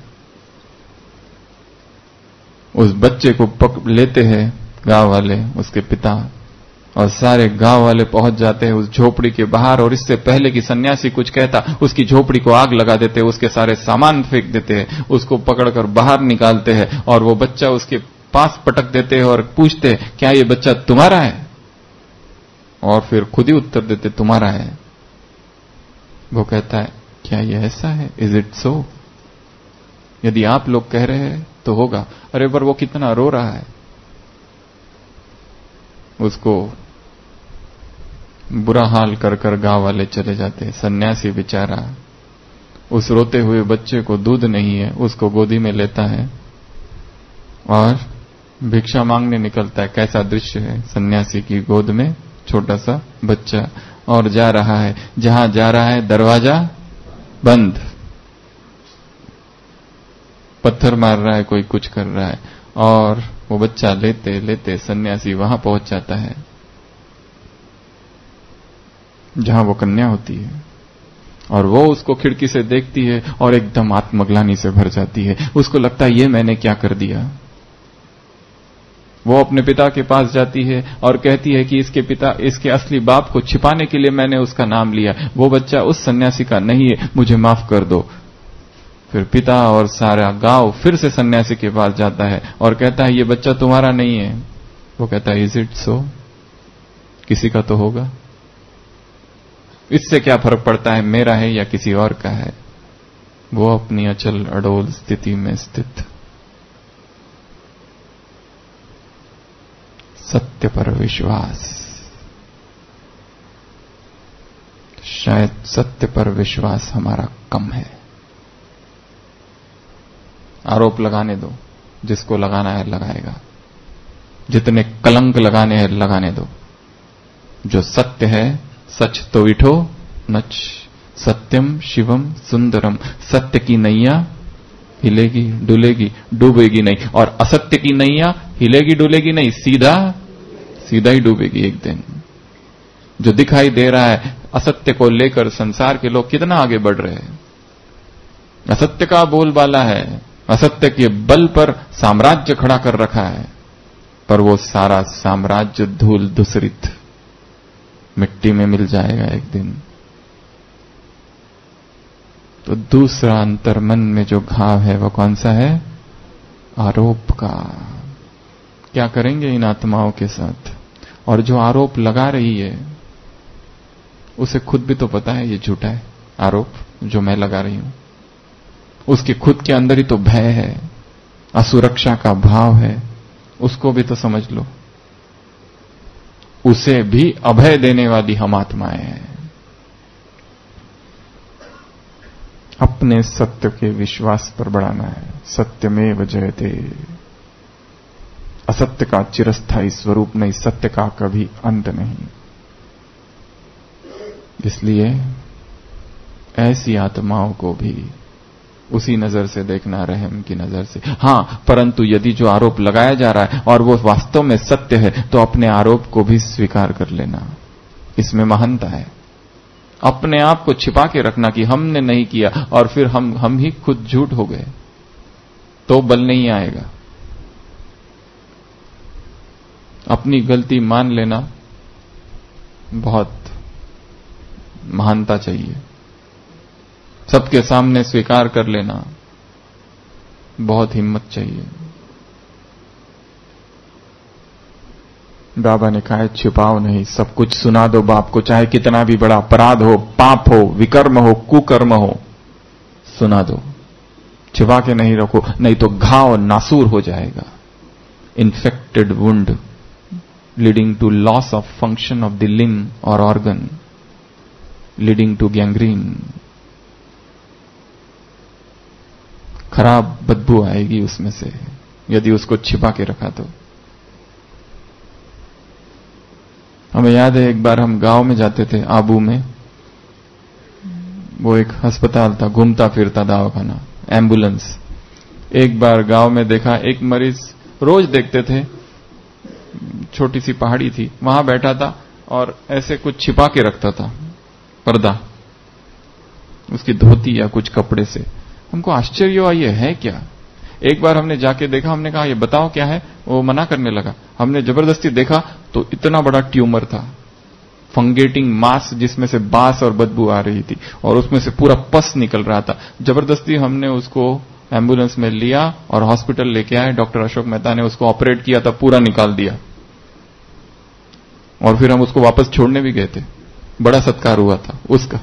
उस बच्चे को लेते हैं गांव वाले, उसके पिता, और सारे गांव वाले पहुंच जाते हैं उस झोपड़ी के बाहर। और इससे पहले कि सन्यासी कुछ कहता, उसकी झोपड़ी को आग लगा देते, उसके सारे सामान फेंक देते हैं, उसको पकड़कर बाहर निकालते हैं और वो बच्चा उसके पास पटक देते हैं और पूछते हैं क्या ये बच्चा तुम्हारा है? और फिर खुद ही उत्तर देते तुम्हारा है। वो कहता है क्या ये ऐसा है? Is it so? यदि आप लोग कह रहे हैं तो होगा। अरे पर वो कितना रो रहा है। उसको बुरा हाल कर कर गांव वाले चले जाते हैं। सन्यासी बेचारा उस रोते हुए बच्चे को, दूध नहीं है, उसको गोदी में लेता है और भिक्षा मांगने निकलता है। कैसा दृश्य है, सन्यासी की गोद में छोटा सा बच्चा, और जा रहा है। जहां जा रहा है दरवाजा बंद, पत्थर मार रहा है, कोई कुछ कर रहा है। और वो बच्चा लेते लेते सन्यासी वहां पहुंच जाता है जहां वो कन्या होती है। और वो उसको खिड़की से देखती है और एकदम आत्मग्लानि से भर जाती है। उसको लगता है ये मैंने क्या कर दिया। वो अपने पिता के पास जाती है और कहती है कि इसके असली बाप को छिपाने के लिए मैंने उसका नाम लिया। वो बच्चा उस सन्यासी का नहीं है, मुझे माफ कर दो। फिर पिता और सारा गांव फिर से सन्यासी के पास जाता है और कहता है ये बच्चा तुम्हारा नहीं है। वो कहता है इज इट सो? किसी का तो होगा, इससे क्या फर्क पड़ता है मेरा है या किसी और का है। वो अपनी अचल अडोल स्थिति में स्थित। सत्य पर विश्वास। शायद सत्य पर विश्वास हमारा कम है। आरोप लगाने दो, जिसको लगाना है लगाएगा, जितने कलंक लगाने हैं लगाने दो। जो सत्य है, सच तो विठो नच, सत्यम शिवम सुंदरम। सत्य की नैया हिलेगी डुलेगी, डूबेगी नहीं। और असत्य की नैया हिलेगी डुलेगी नहीं, सीधा सीधा ही डूबेगी एक दिन। जो दिखाई दे रहा है, असत्य को लेकर संसार के लोग कितना आगे बढ़ रहे हैं। असत्य का बोलबाला है, असत्य के बल पर साम्राज्य खड़ा कर रखा है, पर वो सारा साम्राज्य धूल धूसरित मिट्टी में मिल जाएगा एक दिन। तो दूसरा अंतर्मन में जो घाव है वो कौन सा है? आरोप का। क्या करेंगे इन आत्माओं के साथ? और जो आरोप लगा रही है उसे खुद भी तो पता है ये झूठा है आरोप जो मैं लगा रही हूं। उसके खुद के अंदर ही तो भय है, असुरक्षा का भाव है। उसको भी तो समझ लो। उसे भी अभय देने वाली हम आत्माएं हैं। अपने सत्य के विश्वास पर बढ़ाना है। सत्यमेव जयते। असत्य का चिरस्थायी स्वरूप नहीं, सत्य का कभी अंत नहीं। इसलिए ऐसी आत्माओं को भी उसी नजर से देखना, रहम की नजर से। हां, परंतु यदि जो आरोप लगाया जा रहा है और वो वास्तव में सत्य है तो अपने आरोप को भी स्वीकार कर लेना। इसमें महानता है। अपने आप को छिपा के रखना कि हमने नहीं किया और फिर हम ही खुद झूठ हो गए, तो बल नहीं आएगा। अपनी गलती मान लेना बहुत महानता चाहिए। सबके सामने स्वीकार कर लेना बहुत हिम्मत चाहिए। बाबा ने कहा है छिपाओ नहीं, सब कुछ सुना दो बाप को, चाहे कितना भी बड़ा अपराध हो, पाप हो, विकर्म हो, कुकर्म हो, सुना दो, छिपा के नहीं रखो, नहीं तो घाव नासूर हो जाएगा। Infected wound leading to loss of function of the limb और ऑर्गन, लीडिंग टू गैंग्रीन। खराब बदबू आएगी उसमें से यदि उसको छिपा के रखा तो। हमें याद है एक बार हम गांव में जाते थे, आबू में, वो एक अस्पताल था, घूमता फिरता दवाखाना, एम्बुलेंस। एक बार गांव में देखा, एक मरीज रोज देखते थे, छोटी सी पहाड़ी थी, वहां बैठा था और ऐसे कुछ छिपा के रखता था, पर्दा, उसकी धोती या कुछ कपड़े से। हमको आश्चर्य हुआ, ये है क्या? एक बार हमने जाके देखा, हमने कहा ये बताओ क्या है, वो मना करने लगा। हमने जबरदस्ती देखा तो इतना बड़ा ट्यूमर था, फंगेटिंग मास, जिसमें से बास और बदबू आ रही थी और उसमें से पूरा पस निकल रहा था। जबरदस्ती हमने उसको एम्बुलेंस में लिया और हॉस्पिटल लेके आए। डॉक्टर अशोक मेहता ने उसको ऑपरेट किया था, पूरा निकाल दिया और फिर हम उसको वापस छोड़ने भी गए थे। बड़ा सत्कार हुआ था उसका।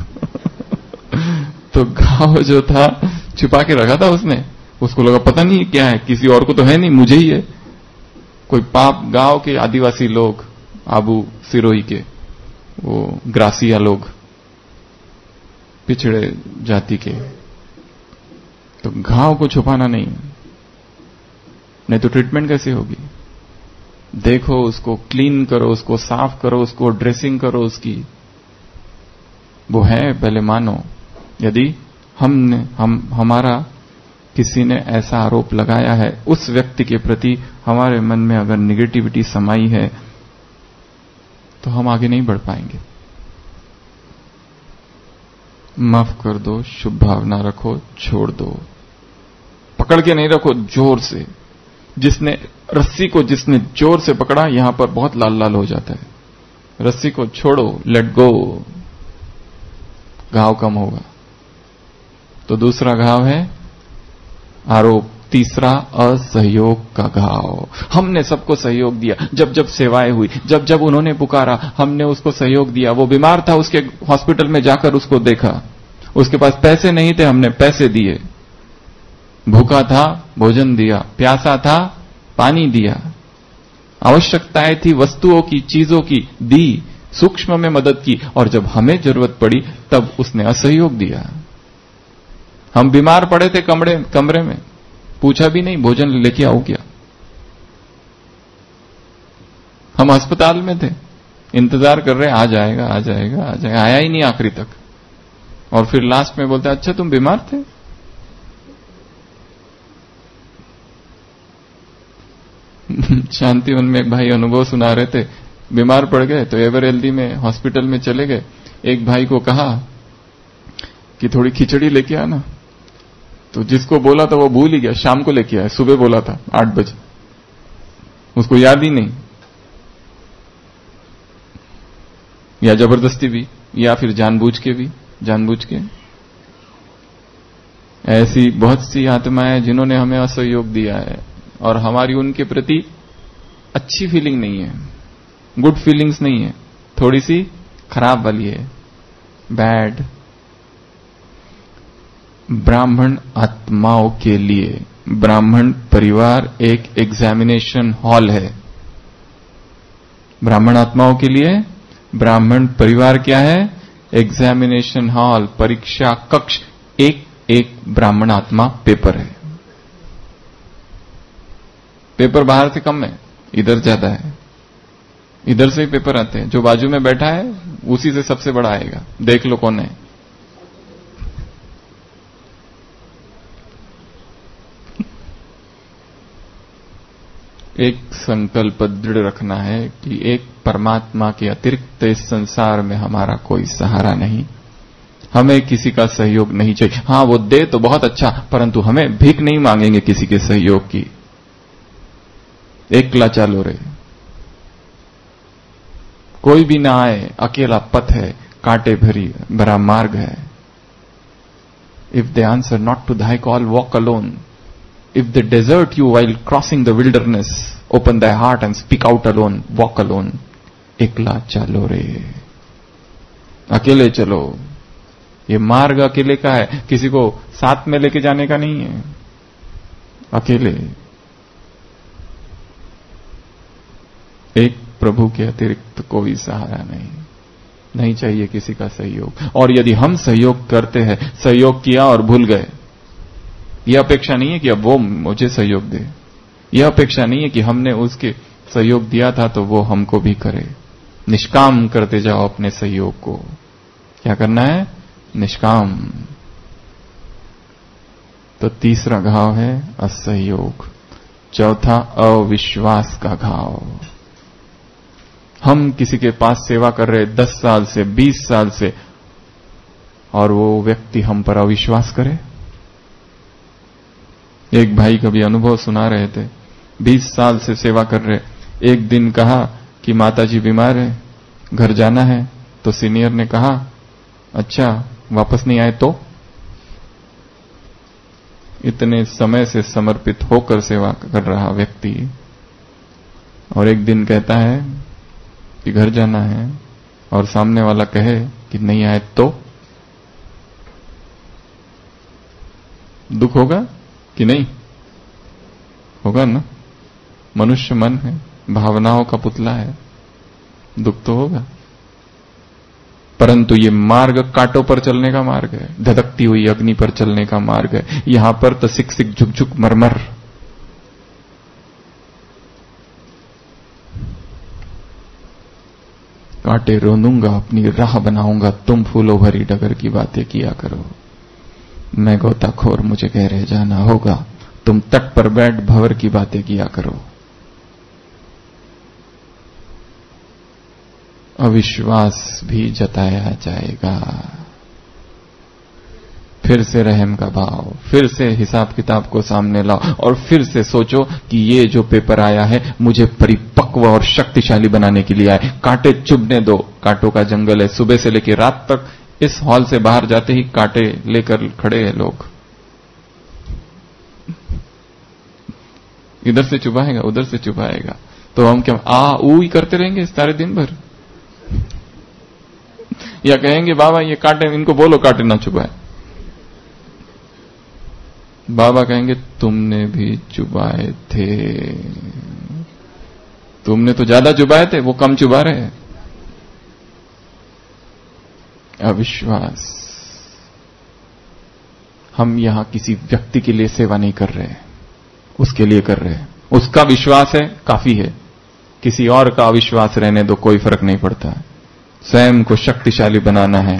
तो घाव जो था छिपा के रखा था उसने, उसको लगा पता नहीं क्या है, किसी और को तो है नहीं, मुझे ही है। कोई पाप, गांव के आदिवासी लोग, आबू सिरोही के, वो ग्रासिया लोग, पिछड़े जाति के, तो घाव को छुपाना नहीं तो ट्रीटमेंट कैसे होगी? देखो, उसको क्लीन करो, उसको साफ करो, उसको ड्रेसिंग करो उसकी, वो है पहले मानो। यदि हमारा किसी ने ऐसा आरोप लगाया है, उस व्यक्ति के प्रति हमारे मन में अगर निगेटिविटी समाई है, तो हम आगे नहीं बढ़ पाएंगे। माफ कर दो, शुभ भावना रखो, छोड़ दो, पकड़ के नहीं रखो जोर से। रस्सी को जिसने जोर से पकड़ा, यहां पर बहुत लाल लाल हो जाता है। रस्सी को छोड़ो, लेट गो, घाव कम होगा। तो दूसरा घाव है आरोप, तीसरा असहयोग का घाव। हमने सबको सहयोग दिया, जब जब सेवाएं हुई, जब जब उन्होंने पुकारा, हमने उसको सहयोग दिया। वो बीमार था, उसके हॉस्पिटल में जाकर उसको देखा, उसके पास पैसे नहीं थे, हमने पैसे दिए। भूखा था, भोजन दिया, प्यासा था, पानी दिया, आवश्यकताएं थी, वस्तुओं की, चीजों की दी, सूक्ष्म में मदद की, और जब हमें जरूरत पड़ी तब उसने असहयोग दिया। हम बीमार पड़े थे कमरे में, पूछा भी नहीं भोजन लेके आओ क्या। हम अस्पताल में थे, इंतजार कर रहे, आ जाएगा आ जाएगा आ जाएगा, आया ही नहीं आखिरी तक। और फिर लास्ट में बोलते, अच्छा तुम बीमार थे? शांतिवन में एक भाई अनुभव सुना रहे थे, बीमार पड़ गए तो एवर हेल्दी में हॉस्पिटल में चले गए। एक भाई को कहा कि थोड़ी खिचड़ी लेके आना, तो जिसको बोला था वो भूल ही गया, शाम को लेके आया, सुबह बोला था 8 बजे, उसको याद ही नहीं। या जबरदस्ती भी, या फिर जानबूझ के। ऐसी बहुत सी आत्माएं जिन्होंने हमें असहयोग दिया है और हमारी उनके प्रति अच्छी फीलिंग नहीं है, गुड फीलिंग्स नहीं है, थोड़ी सी खराब वाली है, बैड। ब्राह्मण आत्माओं के लिए ब्राह्मण परिवार एक एग्जामिनेशन हॉल है। ब्राह्मण आत्माओं के लिए ब्राह्मण परिवार क्या है? एग्जामिनेशन हॉल, परीक्षा कक्ष। एक ब्राह्मण आत्मा पेपर है। पेपर बाहर से कम है, इधर ज्यादा है। इधर से ही पेपर आते हैं, जो बाजू में बैठा है उसी से सबसे बड़ा आएगा, देख लो कौन है। एक संकल्प दृढ़ रखना है कि एक परमात्मा के अतिरिक्त इस संसार में हमारा कोई सहारा नहीं, हमें किसी का सहयोग नहीं चाहिए। हां, वो दे तो बहुत अच्छा, परंतु हमें भीख नहीं मांगेंगे किसी के सहयोग की। एकला चालो रे, कोई भी ना आए, अकेला पथ है, कांटे भरा मार्ग है। If they answer not to thy call, walk alone. If they desert you while crossing the wilderness, open thy heart and speak out alone, walk alone. एकला चलो रे, अकेले चलो। ये मार्ग अकेले का है, किसी को साथ में लेके जाने का नहीं है। अकेले, एक प्रभु के अतिरिक्त कोई सहारा नहीं चाहिए किसी का सहयोग। और यदि हम सहयोग करते हैं, सहयोग किया और भूल गए, यह अपेक्षा नहीं है कि अब वो मुझे सहयोग दे, यह अपेक्षा नहीं है कि हमने उसके सहयोग दिया था तो वो हमको भी करे। निष्काम करते जाओ अपने सहयोग को। क्या करना है? निष्काम। तो तीसरा घाव है असहयोग। चौथा अविश्वास का घाव। हम किसी के पास सेवा कर रहे 10 साल से, 20 साल से, और वो व्यक्ति हम पर अविश्वास करे। एक भाई कभी अनुभव सुना रहे थे, 20 साल से सेवा कर रहे, एक दिन कहा कि माताजी बीमार है, घर जाना है, तो सीनियर ने कहा अच्छा वापस नहीं आए तो? इतने समय से समर्पित होकर सेवा कर रहा व्यक्ति, और एक दिन कहता है कि घर जाना है, और सामने वाला कहे कि नहीं आए तो? दुख होगा कि नहीं? होगा ना। मनुष्य मन है, भावनाओं का पुतला है, दुख तो होगा। परंतु ये मार्ग कांटों पर चलने का मार्ग है, धधकती हुई अग्नि पर चलने का मार्ग है। यहां पर तो सिक सिक झुक झुक मरमर। कांटे रोंदूंगा, अपनी राह बनाऊंगा, तुम फूलों भरी डगर की बातें किया करो। मैं गोताखोर, मुझे गहरे जाना होगा, तुम तट पर बैठ भंवर की बातें किया करो। अविश्वास भी जताया जाएगा। फिर से रहम का भाव, फिर से हिसाब किताब को सामने लाओ, और फिर से सोचो कि ये जो पेपर आया है मुझे परिपक्व और शक्तिशाली बनाने के लिए आए। कांटे चुभने दो, कांटों का जंगल है। सुबह से लेकर रात तक इस हॉल से बाहर जाते ही कांटे लेकर खड़े हैं लोग। इधर से चुभाएगा, उधर से चुभाएगा, तो हम क्या आ ऊ ही करते रहेंगे सारे दिन भर? या कहेंगे बाबा ये कांटे, इनको बोलो कांटे ना चुभाए। बाबा कहेंगे तुमने भी चुभाए थे, तुमने तो ज्यादा चुभाए थे, वो कम चुभा रहे हैं। अविश्वास। हम यहां किसी व्यक्ति के लिए सेवा नहीं कर रहे, उसके लिए कर रहे हैं। उसका विश्वास है काफी है, किसी और का अविश्वास रहने दो, कोई फर्क नहीं पड़ता। स्वयं को शक्तिशाली बनाना है,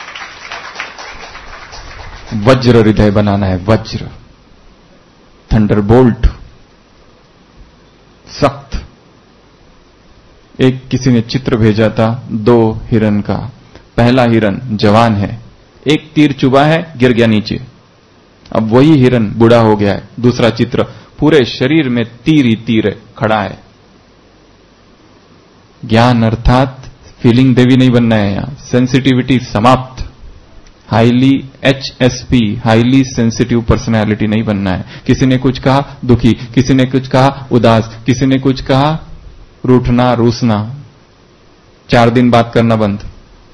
वज्र हृदय बनाना है, वज्र, थंडरबोल्ट, सख्त। एक किसी ने चित्र भेजा था 2 हिरन का। पहला हिरन जवान है, एक तीर चुभा है, गिर गया नीचे, अब वही हिरन बूढ़ा हो गया है। दूसरा चित्र, पूरे शरीर में तीर ही तीर है, खड़ा है। ज्ञान अर्थात फीलिंग देवी नहीं बनना है यहां, सेंसिटिविटी समाप्त। Highly HSP, highly sensitive personality नहीं बनना है। किसी ने कुछ कहा दुखी, किसी ने कुछ कहा उदास, किसी ने कुछ कहा रूठना, रूसना, 4 दिन बात करना बंद।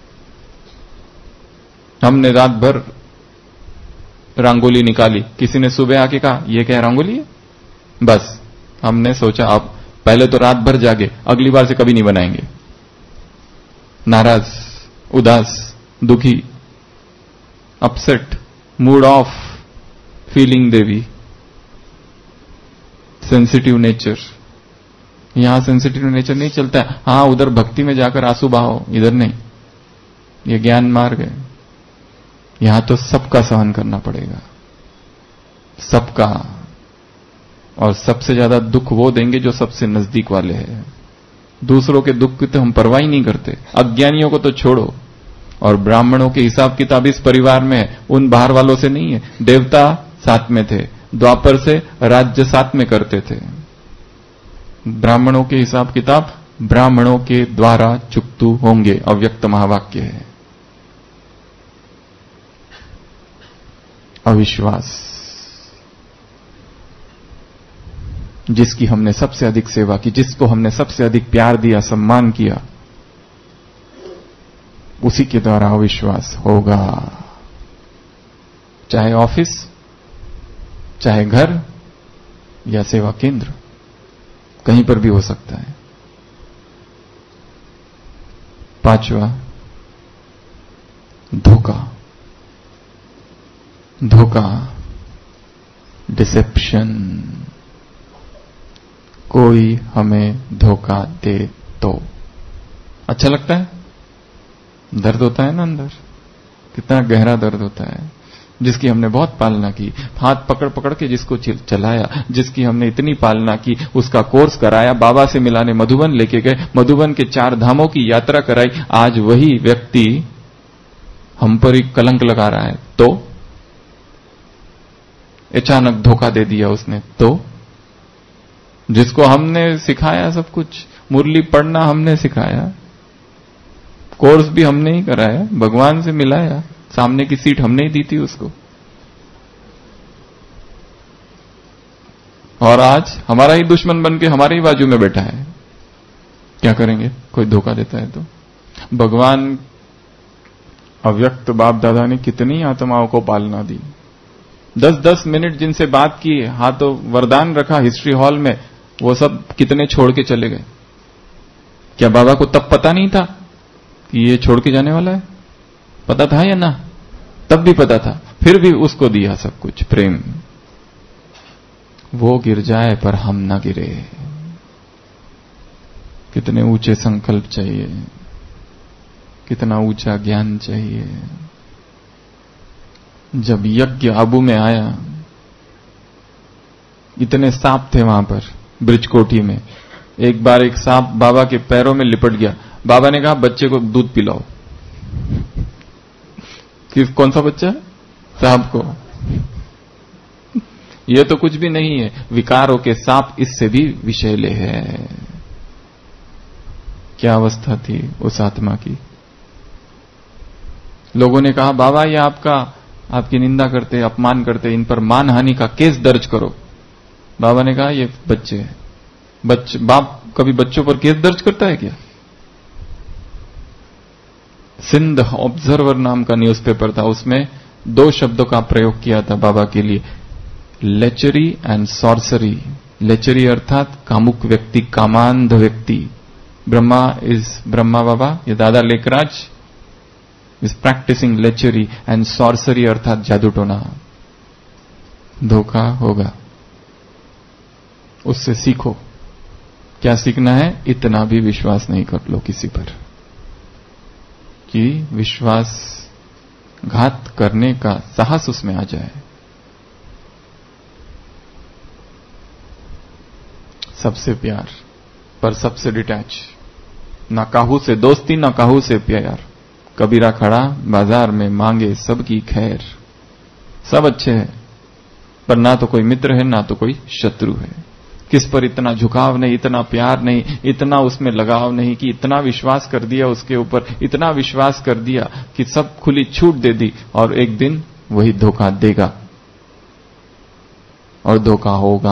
हमने रात भर रंगोली निकाली, किसी ने सुबह आके कहा ये क्या रंगोली है? बस हमने सोचा अब पहले तो रात भर जागे, अगली बार से कभी नहीं बनाएंगे। नाराज, उदास, दुखी, अपसेट, मूड ऑफ, फीलिंग देवी, सेंसिटिव नेचर। यहां सेंसिटिव नेचर नहीं चलता है। हां, उधर भक्ति में जाकर आंसू बहाओ, इधर नहीं। ये ज्ञान मार्ग है। यहां तो सबका सहन करना पड़ेगा, सबका। और सबसे ज्यादा दुख वो देंगे जो सबसे नजदीक वाले हैं। दूसरों के दुख की तो हम परवाह ही नहीं करते, अज्ञानियों को तो छोड़ो। और ब्राह्मणों के हिसाब किताब इस परिवार में उन बाहर वालों से नहीं है। देवता साथ में थे, द्वापर से राज्य साथ में करते थे। ब्राह्मणों के हिसाब किताब ब्राह्मणों के द्वारा चुकतू होंगे, अव्यक्त महावाक्य है। अविश्वास, जिसकी हमने सबसे अधिक सेवा की, जिसको हमने सबसे अधिक प्यार दिया, सम्मान किया, उसी के द्वारा अविश्वास होगा। चाहे ऑफिस, चाहे घर या सेवा केंद्र, कहीं पर भी हो सकता है। पांचवा, धोखा। धोखा, डिसेप्शन। कोई हमें धोखा दे तो अच्छा लगता है? दर्द होता है ना अंदर, कितना गहरा दर्द होता है। जिसकी हमने बहुत पालना की, हाथ पकड़ पकड़ के जिसको चलाया, जिसकी हमने इतनी पालना की, उसका कोर्स कराया, बाबा से मिलाने मधुबन लेके गए, मधुबन के 4 धामों की यात्रा कराई, आज वही व्यक्ति हम पर ही कलंक लगा रहा है तो अचानक धोखा दे दिया उसने तो। जिसको हमने सिखाया सब कुछ, मुरली पढ़ना हमने सिखाया, कोर्स भी हमने ही कराया, भगवान से मिलाया, सामने की सीट हमने ही दी थी उसको, और आज हमारा ही दुश्मन बन के हमारे ही बाजू में बैठा है। क्या करेंगे? कोई धोखा देता है तो। भगवान अव्यक्त बाप दादा ने कितनी आत्माओं को पालना दी, 10-10 मिनट जिनसे बात की, हाथों वरदान रखा हिस्ट्री हॉल में, वो सब कितने छोड़ के चले गए। क्या बाबा को तब पता नहीं था कि ये छोड़ के जाने वाला है? पता था या ना? तब भी पता था, फिर भी उसको दिया सब कुछ, प्रेम। वो गिर जाए पर हम ना गिरे। कितने ऊंचे संकल्प चाहिए, कितना ऊंचा ज्ञान चाहिए। जब यज्ञ आबू में आया, इतने सांप थे वहां पर ब्रिजकोठी में। एक बार एक सांप बाबा के पैरों में लिपट गया। बाबा ने कहा बच्चे को दूध पिलाओ। कौन सा बच्चा? सांप को। यह तो कुछ भी नहीं है, विकारों के सांप इससे भी विषैले है। क्या अवस्था थी उस आत्मा की। लोगों ने कहा बाबा ये आपकी निंदा करते, अपमान करते, इन पर मानहानि का केस दर्ज करो। बाबा ने कहा ये बच्चे हैं। बाप कभी बच्चों पर केस दर्ज करता है क्या? सिंध ऑब्जर्वर नाम का न्यूज़पेपर था, उसमें 2 शब्दों का प्रयोग किया था बाबा के लिए, लेचरी एंड सॉर्सरी। लेचरी अर्थात कामुक व्यक्ति, कामांध व्यक्ति। ब्रह्मा बाबा, ये Dada Lekhraj is practising lechery, and sorcery अर्थात जादू टोना। धोखा होगा, उससे सीखो। क्या सीखना है? इतना भी विश्वास नहीं कर लो किसी पर कि विश्वासघात करने का साहस उसमें आ जाए। सबसे प्यार पर सबसे डिटैच। ना काहू से दोस्ती, ना काहू से प्यार। कबीरा खड़ा बाजार में मांगे सबकी खैर। सब अच्छे हैं पर ना तो कोई मित्र है ना तो कोई शत्रु है। किस पर इतना झुकाव नहीं, इतना प्यार नहीं, इतना उसमें लगाव नहीं कि इतना विश्वास कर दिया उसके ऊपर, इतना विश्वास कर दिया कि सब खुली छूट दे दी, और एक दिन वही धोखा देगा और धोखा होगा।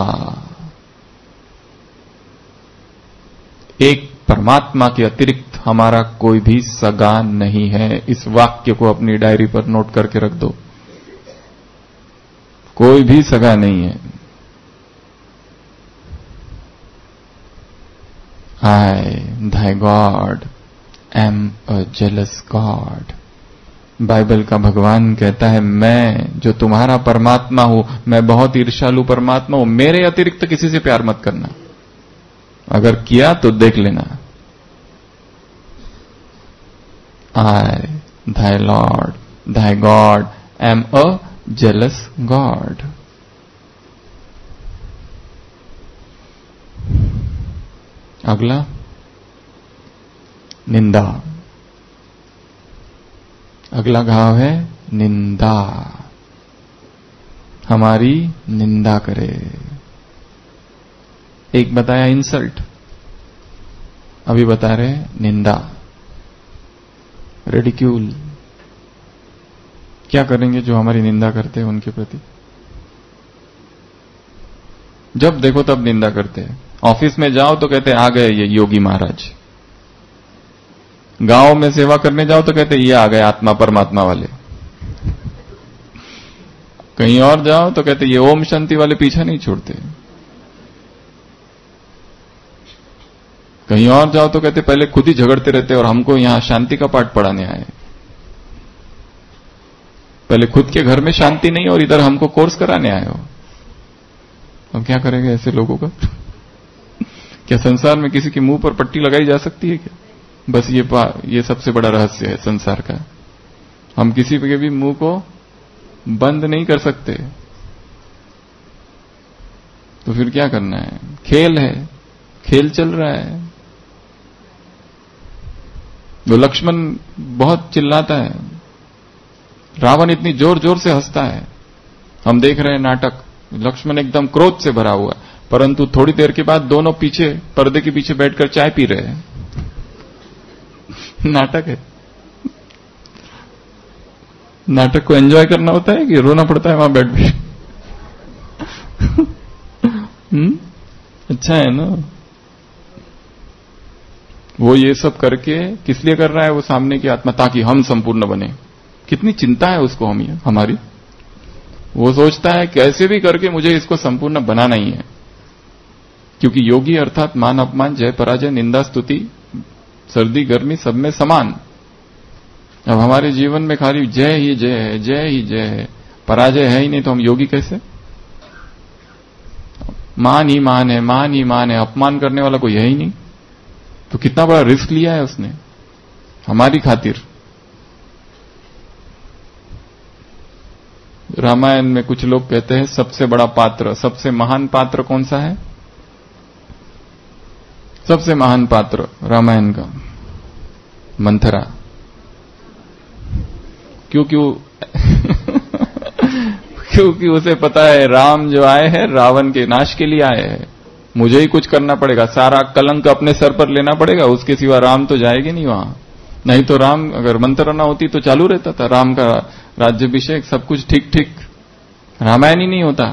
एक परमात्मा के अतिरिक्त हमारा कोई भी सगा नहीं है। इस वाक्य को अपनी डायरी पर नोट करके रख दो। कोई भी सगा नहीं है। I, thy God, am a jealous God. Bible का भगवान कहता है मैं जो तुम्हारा परमात्मा हूं, मैं बहुत ईर्ष्यालु परमात्मा हूं, मेरे अतिरिक्त किसी से प्यार मत करना। अगर किया तो देख लेना। I, thy Lord, thy God, am a jealous God. अगला, निंदा। अगला घाव है निंदा। हमारी निंदा करे। एक बताया इंसल्ट, अभी बता रहे निंदा, रेडिक्यूल। क्या करेंगे जो हमारी निंदा करते हैं उनके प्रति? जब देखो तब निंदा करते हैं। ऑफिस में जाओ तो कहते आ गए ये योगी महाराज, गांव में सेवा करने जाओ तो कहते ये आ गए आत्मा परमात्मा वाले, कहीं और जाओ तो कहते ये ओम शांति वाले पीछा नहीं छोड़ते, कहीं और जाओ तो कहते पहले खुद ही झगड़ते रहते और हमको यहां शांति का पाठ पढ़ाने आए। पहले खुद के घर में शांति नहीं और इधर हमको कोर्स कराने आए हो। अब क्या करेंगे ऐसे लोगों का? क्या संसार में किसी के मुंह पर पट्टी लगाई जा सकती है क्या? बस ये सबसे बड़ा रहस्य है संसार का। हम किसी के भी मुंह को बंद नहीं कर सकते। तो फिर क्या करना है? खेल है, खेल चल रहा है। वो लक्ष्मण बहुत चिल्लाता है, रावण इतनी जोर जोर से हंसता है। हम देख रहे हैं नाटक, लक्ष्मण एकदम क्रोध से भरा हुआ, परंतु थोड़ी देर के बाद दोनों पीछे पर्दे के पीछे बैठकर चाय पी रहे हैं। नाटक है। नाटक को एंजॉय करना होता है कि रोना पड़ता है वहां बैठ बैठ? अच्छा है ना। वो ये सब करके किस लिए कर रहा है? वो सामने की आत्मा, ताकि हम संपूर्ण बने। कितनी चिंता है उसको हमारी। वो सोचता है कैसे भी करके मुझे इसको संपूर्ण बनाना ही है, क्योंकि योगी अर्थात मान अपमान जय पराजय निंदा स्तुति सर्दी गर्मी सब में समान। अब हमारे जीवन में खाली जय ही जय है, जय ही जय है, पराजय है ही नहीं, तो हम योगी कैसे? मान ही मान है, मान ही मान है, अपमान करने वाला कोई है ही नहीं। तो कितना बड़ा रिस्क लिया है उसने हमारी खातिर। रामायण में कुछ लोग कहते हैं सबसे बड़ा पात्र, सबसे महान पात्र कौन सा है? सबसे महान पात्र रामायण का मंथरा। क्योंकि उसे पता है राम जो आए हैं रावण के नाश के लिए आए हैं, मुझे ही कुछ करना पड़ेगा, सारा कलंक अपने सर पर लेना पड़ेगा, उसके सिवा राम तो जाएगी नहीं वहां। नहीं तो राम, अगर मंथरा ना होती तो चालू रहता था राम का राज्याभिषेक, सब कुछ ठीक ठीक, रामायण ही नहीं होता।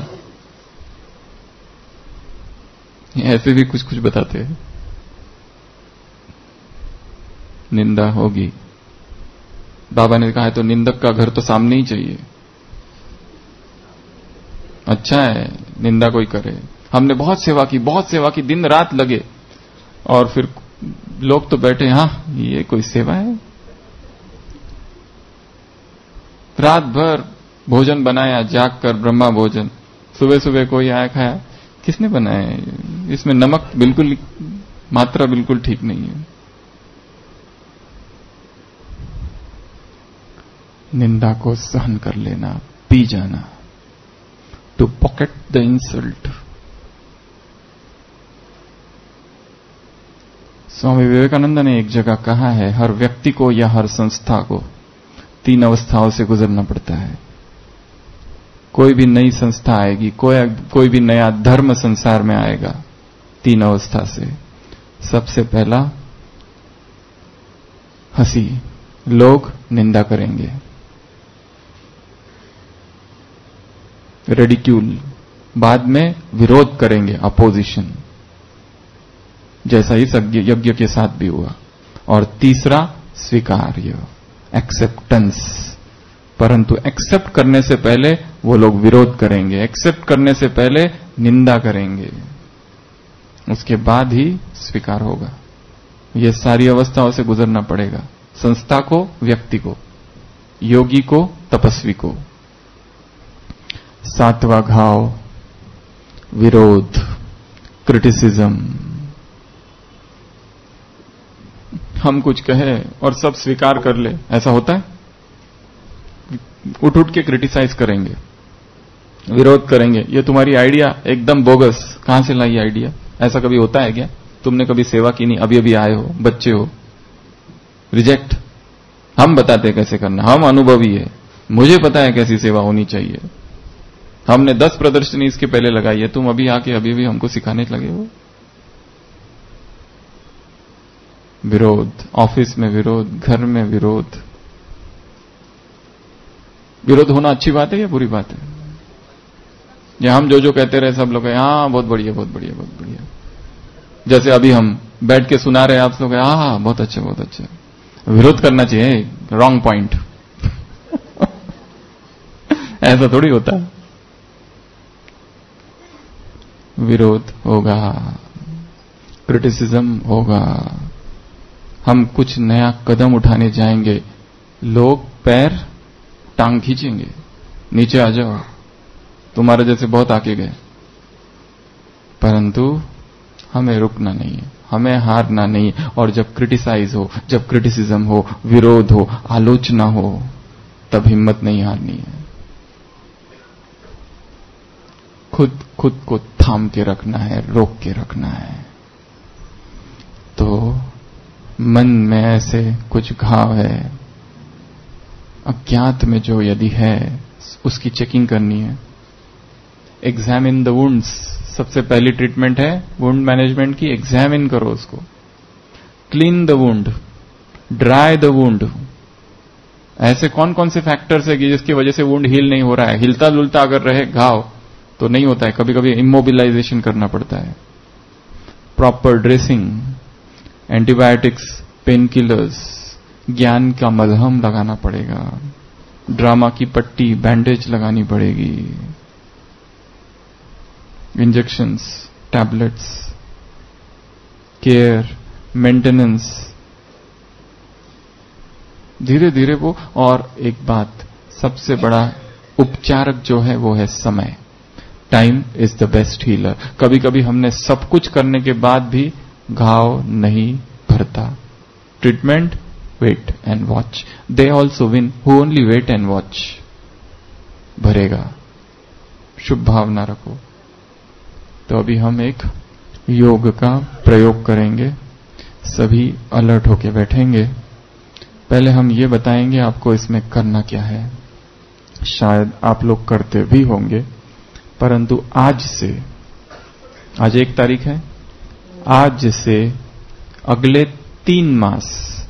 ऐसे भी कुछ कुछ बताते हैं। निंदा होगी, बाबा ने कहा है तो निंदक का घर तो सामने ही चाहिए। अच्छा है निंदा कोई करे। हमने बहुत सेवा की, दिन रात लगे, और फिर लोग तो बैठे, हाँ ये कोई सेवा है? रात भर भोजन बनाया, जाग कर ब्रह्मा भोजन, सुबह सुबह कोई आया खाया, किसने बनाया? इसमें नमक बिल्कुल, मात्रा बिल्कुल ठीक नहीं है। निंदा को सहन कर लेना, पी जाना, to pocket the insult. Swami Vivekananda ने एक जगह कहा है, हर व्यक्ति को या हर संस्था को 3 अवस्थाओं से गुजरना पड़ता है। कोई भी नई संस्था आएगी, कोई भी नया धर्म संसार में आएगा, 3 अवस्था से। सबसे पहला हंसी, लोग निंदा करेंगे, रेडिक्यूल, बाद में विरोध करेंगे, अपोजिशन, जैसा इस यज्ञ के साथ भी हुआ। और तीसरा स्वीकार्य, एक्सेप्टेंस। परंतु एक्सेप्ट करने से पहले वो लोग विरोध करेंगे, एक्सेप्ट करने से पहले निंदा करेंगे, उसके बाद ही स्वीकार होगा। ये सारी अवस्थाओं से गुजरना पड़ेगा, संस्था को, व्यक्ति को, योगी को, तपस्वी को। 7वां घाव, विरोध, क्रिटिसिज्म। हम कुछ कहे और सब स्वीकार कर ले, ऐसा होता है? उठ उठ के क्रिटिसाइज करेंगे, विरोध करेंगे, ये तुम्हारी आइडिया एकदम बोगस, कहां से लाई आइडिया? ऐसा कभी होता है क्या? तुमने कभी सेवा की नहीं, अभी अभी आए हो, बच्चे हो, रिजेक्ट। हम बताते हैं कैसे करना, हम अनुभवी है, मुझे पता है कैसी सेवा होनी चाहिए, हमने 10 प्रदर्शनी इसके पहले लगाई है, तुम अभी आके अभी भी हमको सिखाने लगे हो। विरोध, ऑफिस में विरोध, घर में विरोध। विरोध होना अच्छी बात है या बुरी बात है? या हम जो कहते रहे सब लोग हाँ बहुत बढ़िया बहुत बढ़िया बहुत बढ़िया। जैसे अभी हम बैठ के सुना रहे आप लोग हाँ बहुत अच्छा बहुत अच्छा। विरोध करना चाहिए, रॉन्ग पॉइंट। ऐसा थोड़ी होता। विरोध होगा, क्रिटिसिज्म होगा, हम कुछ नया कदम उठाने जाएंगे, लोग पैर टांग खींचेंगे, नीचे आ जाओ, तुम्हारे जैसे बहुत आगे गए। परंतु हमें रुकना नहीं है, हमें हारना नहीं है। और जब क्रिटिसाइज हो, जब क्रिटिसिज्म हो, विरोध हो, आलोचना हो, तब हिम्मत नहीं हारनी है। खुद को थाम के रखना है, रोक के रखना है। तो मन में ऐसे कुछ घाव है, अज्ञात में जो यदि है, उसकी चेकिंग करनी है। एग्जामिन द वुंड्स, सबसे पहली ट्रीटमेंट है वुंड मैनेजमेंट की। एग्जामिन करो उसको, clean the wound, dry the wound. ऐसे कौन कौन से फैक्टर्स है कि जिसकी वजह से वुंड हील नहीं हो रहा है? हिलता जुलता अगर रहे घाव तो नहीं होता है, कभी कभी इमोबिलाइजेशन करना पड़ता है। Proper dressing, antibiotics, pain killers, ज्ञान का मलहम लगाना पड़ेगा, ड्रामा की पट्टी, बैंडेज लगानी पड़ेगी, इंजेक्शंस, टैबलेट्स, केयर, मेंटेनेंस, धीरे धीरे वो। और एक बात, सबसे बड़ा उपचारक जो है वो है समय। Time is the best healer. कभी कभी हमने सब कुछ करने के बाद भी घाव नहीं भरता। Treatment, wait and watch. They also win who only wait and watch. भरेगा, शुभ भावना रखो। तो अभी हम एक योग का प्रयोग करेंगे, सभी अलर्ट होके बैठेंगे। पहले हम ये बताएंगे आपको इसमें करना क्या है। शायद आप लोग करते भी होंगे, परंतु आज से, आज 1 तारीख है, आज से अगले 3 मास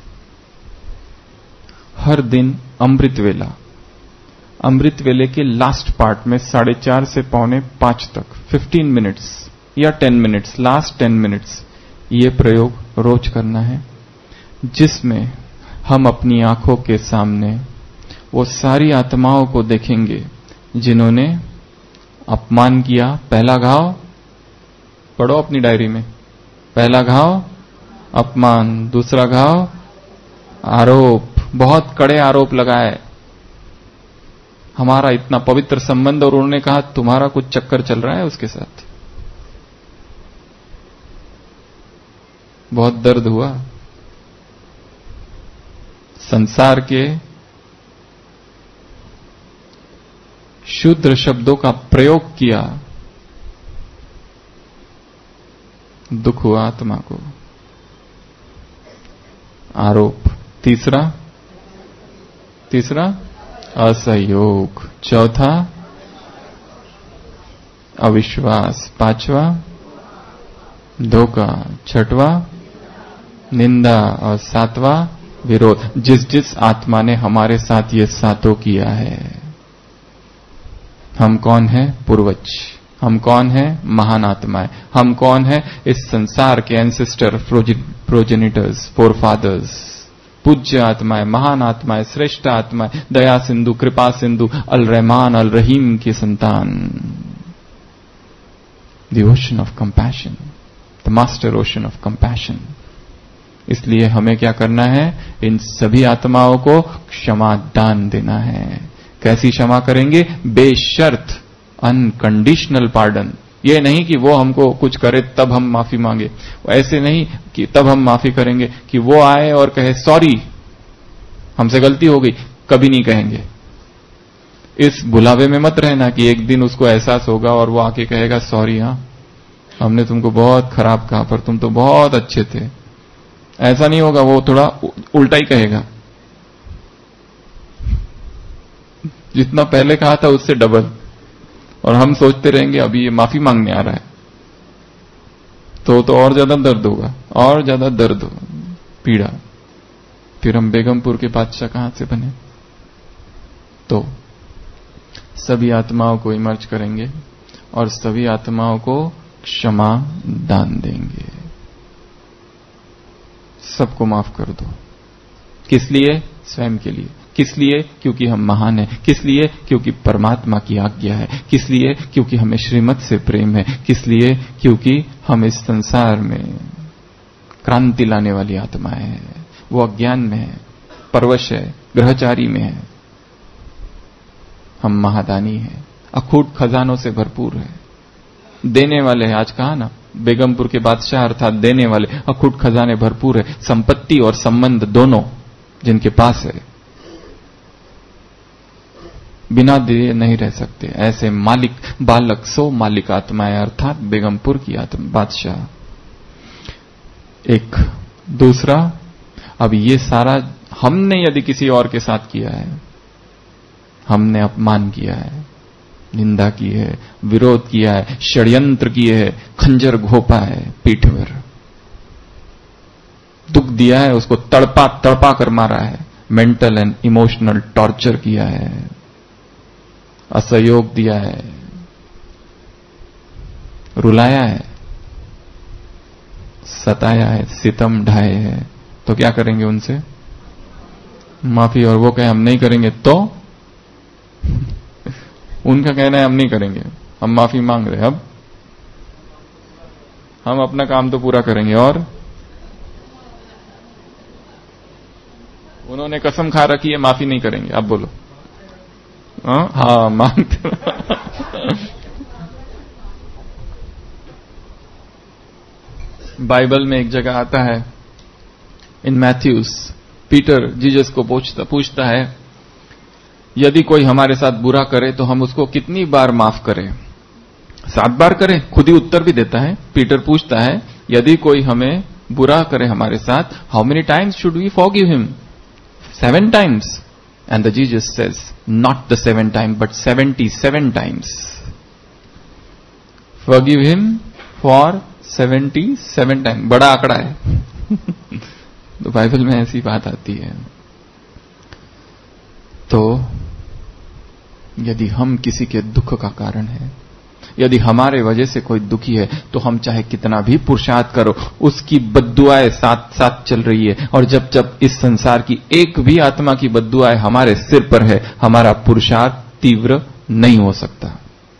हर दिन अमृत वेला, अमृत वेले के लास्ट पार्ट में 4:30 से 4:45 तक 15 मिनट्स या 10 मिनट्स, लास्ट 10 मिनट्स, ये प्रयोग रोज करना है, जिसमें हम अपनी आंखों के सामने वो सारी आत्माओं को देखेंगे जिन्होंने अपमान किया। पहला घाव पढ़ो अपनी डायरी में। पहला घाव अपमान, दूसरा घाव आरोप, बहुत कड़े आरोप लगाए, हमारा इतना पवित्र संबंध, और उन्होंने कहा तुम्हारा कुछ चक्कर चल रहा है उसके साथ। बहुत दर्द हुआ। संसार के शुद्ध शब्दों का प्रयोग किया, दुख हुआ आत्मा को। आरोप। तीसरा असहयोग। चौथा अविश्वास। 5वां धोखा। 6वां निंदा। और 7वां विरोध। जिस आत्मा ने हमारे साथ ये सातों किया है। हम कौन है? पूर्वज। हम कौन है? महान आत्माएं। हम कौन है? इस संसार के एंसेस्टर, प्रोजेनिटर्स, फोरफादर्स, पूज्य आत्माएं, महान आत्माएं, श्रेष्ठ आत्माएं, दया सिंधु, कृपा सिंधु, अल रहमान अल रहीम की संतान। The ocean of compassion, the master ocean of compassion. इसलिए हमें क्या करना है? इन सभी आत्माओं को क्षमा दान देना है। कैसी क्षमा करेंगे? बेशर्त, अनकंडीशनल पार्डन। ये नहीं कि वो हमको कुछ करे तब हम माफी मांगे, ऐसे नहीं कि तब हम माफी करेंगे कि वो आए और कहे सॉरी हमसे गलती हो गई, कभी नहीं कहेंगे। इस भुलावे में मत रहना कि एक दिन उसको एहसास होगा और वो आके कहेगा सॉरी, हाँ हमने तुमको बहुत खराब कहा पर तुम तो बहुत अच्छे थे। ऐसा नहीं होगा, वो थोड़ा उल्टा ही कहेगा, जितना पहले कहा था उससे डबल। और हम सोचते रहेंगे अभी ये माफी मांगने आ रहा है, तो और ज्यादा दर्द होगा, और ज्यादा दर्द होगा, पीड़ा। फिर हम बेगमपुर के बादशाह कहां से बने? तो सभी आत्माओं को इमर्ज करेंगे और सभी आत्माओं को क्षमा दान देंगे। सबको माफ कर दो। किस लिए? स्वयं के लिए। किस लिए? क्योंकि हम महान हैं। किस लिए? क्योंकि परमात्मा की आज्ञा है। किस लिए? क्योंकि हमें श्रीमत से प्रेम है। किस लिए? क्योंकि हम इस संसार में क्रांति लाने वाली आत्माएं हैं। वो अज्ञान में है, परवश है, ग्रहचारी में है। हम महादानी हैं, अखूट खजानों से भरपूर है, देने वाले हैं। आज कहा ना, बेगमपुर के बादशाह अर्थात देने वाले, अखूट खजाने भरपूर है। संपत्ति और संबंध दोनों जिनके पास है, बिना दिए नहीं रह सकते। ऐसे मालिक बालक सो मालिक आत्माएं अर्थात बेगमपुर की आत्मा बादशाह। एक दूसरा, अब ये सारा हमने यदि किसी और के साथ किया है, हमने अपमान किया है, निंदा की है, विरोध किया है, षड्यंत्र किए है, खंजर घोपा है पीठ पर, दुख दिया है, उसको तड़पा तड़पा कर मारा है, मेंटल एंड इमोशनल टॉर्चर किया है, असहयोग दिया है, रुलाया है, सताया है, सितम ढाए है, तो क्या करेंगे उनसे? माफी। और वो कहे हम नहीं करेंगे तो उनका कहना है हम नहीं करेंगे, हम माफी मांग रहे हैं, अब हम अपना काम तो पूरा करेंगे। और उन्होंने कसम खा रखी है माफी नहीं करेंगे। आप बोलो। हाँ मांगते बाइबल में एक जगह आता है, इन मैथ्यूज, पीटर जीसस को पूछता है यदि कोई हमारे साथ बुरा करे तो हम उसको कितनी बार माफ करें? 7 बार करें? खुद ही उत्तर भी देता है। पीटर पूछता है यदि कोई हमें बुरा करे हमारे साथ, how many times should we forgive him? 7 times. And the Jesus says, not the 7 times, but 77 times. Forgive him for 77 times. बड़ा आंकड़ा है। तो बाइबल में ऐसी बात आती है। तो यदि हम किसी के दुख का कारण है, यदि हमारे वजह से कोई दुखी है, तो हम चाहे कितना भी पुरुषार्थ करो, उसकी बद्दुआएं साथ साथ चल रही है। और जब जब इस संसार की एक भी आत्मा की बद्दुआएं हमारे सिर पर है, हमारा पुरुषार्थ तीव्र नहीं हो सकता।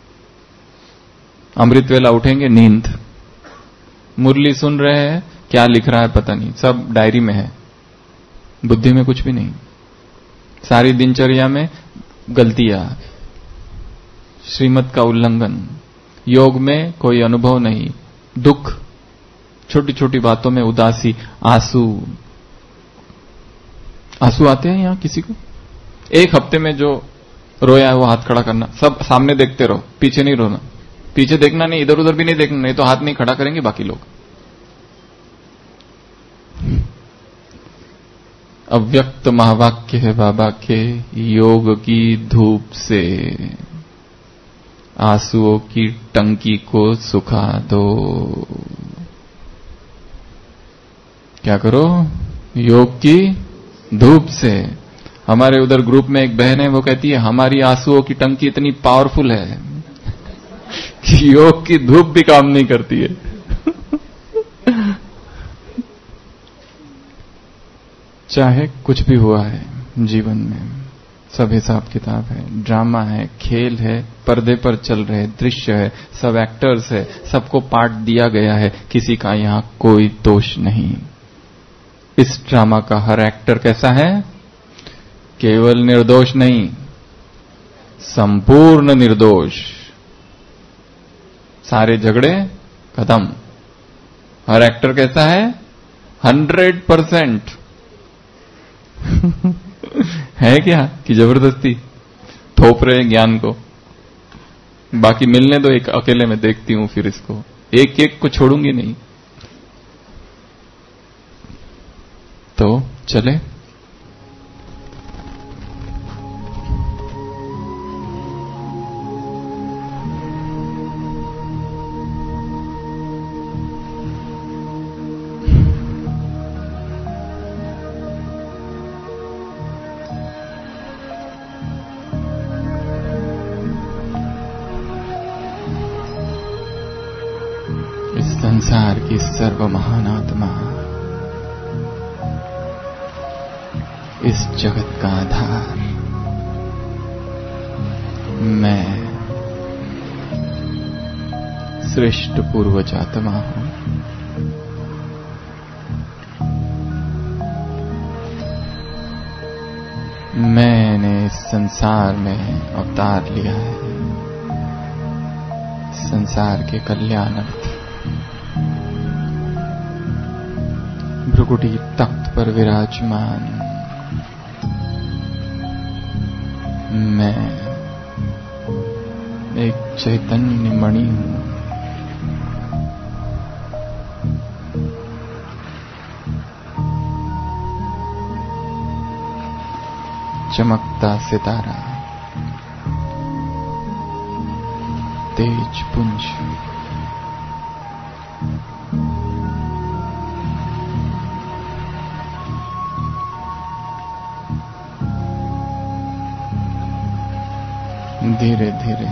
अमृत वेला उठेंगे, नींद, मुरली सुन रहे हैं, क्या लिख रहा है पता नहीं, सब डायरी में है, बुद्धि में कुछ भी नहीं। सारी दिनचर्या में गलतियां, श्रीमत का उल्लंघन, योग में कोई अनुभव नहीं, दुख, छोटी छोटी बातों में उदासी, आंसू। आंसू आते हैं यहां किसी को? एक हफ्ते में जो रोया है वो हाथ खड़ा करना। सब सामने देखते रहो, पीछे नहीं रोना। पीछे देखना नहीं, इधर उधर भी नहीं देखना, नहीं तो हाथ नहीं खड़ा करेंगे बाकी लोग। अव्यक्त महावाक्य है बाबा के, योग की धूप से आंसुओं की टंकी को सुखा दो। क्या करो? योग की धूप से। हमारे उधर ग्रुप में एक बहन है, वो कहती है हमारी आंसुओं की टंकी इतनी पावरफुल है कि योग की धूप भी काम नहीं करती है। चाहे कुछ भी हुआ है जीवन में, सब हिसाब किताब है, ड्रामा है, खेल है, पर्दे पर चल रहे दृश्य है, सब एक्टर्स है, सबको पार्ट दिया गया है, किसी का यहां कोई दोष नहीं। इस ड्रामा का हर एक्टर कैसा है? केवल निर्दोष नहीं, संपूर्ण निर्दोष। सारे झगड़े खत्म। हर एक्टर कैसा है? 100%। है क्या कि जबरदस्ती थोप रहे ज्ञान को? बाकी मिलने दो, एक अकेले में देखती हूं, फिर इसको एक एक को छोड़ूंगी नहीं। तो चले। संसार की सर्व महान आत्मा, इस जगत का आधार मैं श्रेष्ठ पूर्वज आत्मा हूं। मैंने इस संसार में अवतार लिया है संसार के कल्याणार्थ। भृगुटी तख्त पर विराजमान मैं एक चैतन्य मणि हूं। चमकता सितारा, तेज पुंज, धीरे धीरे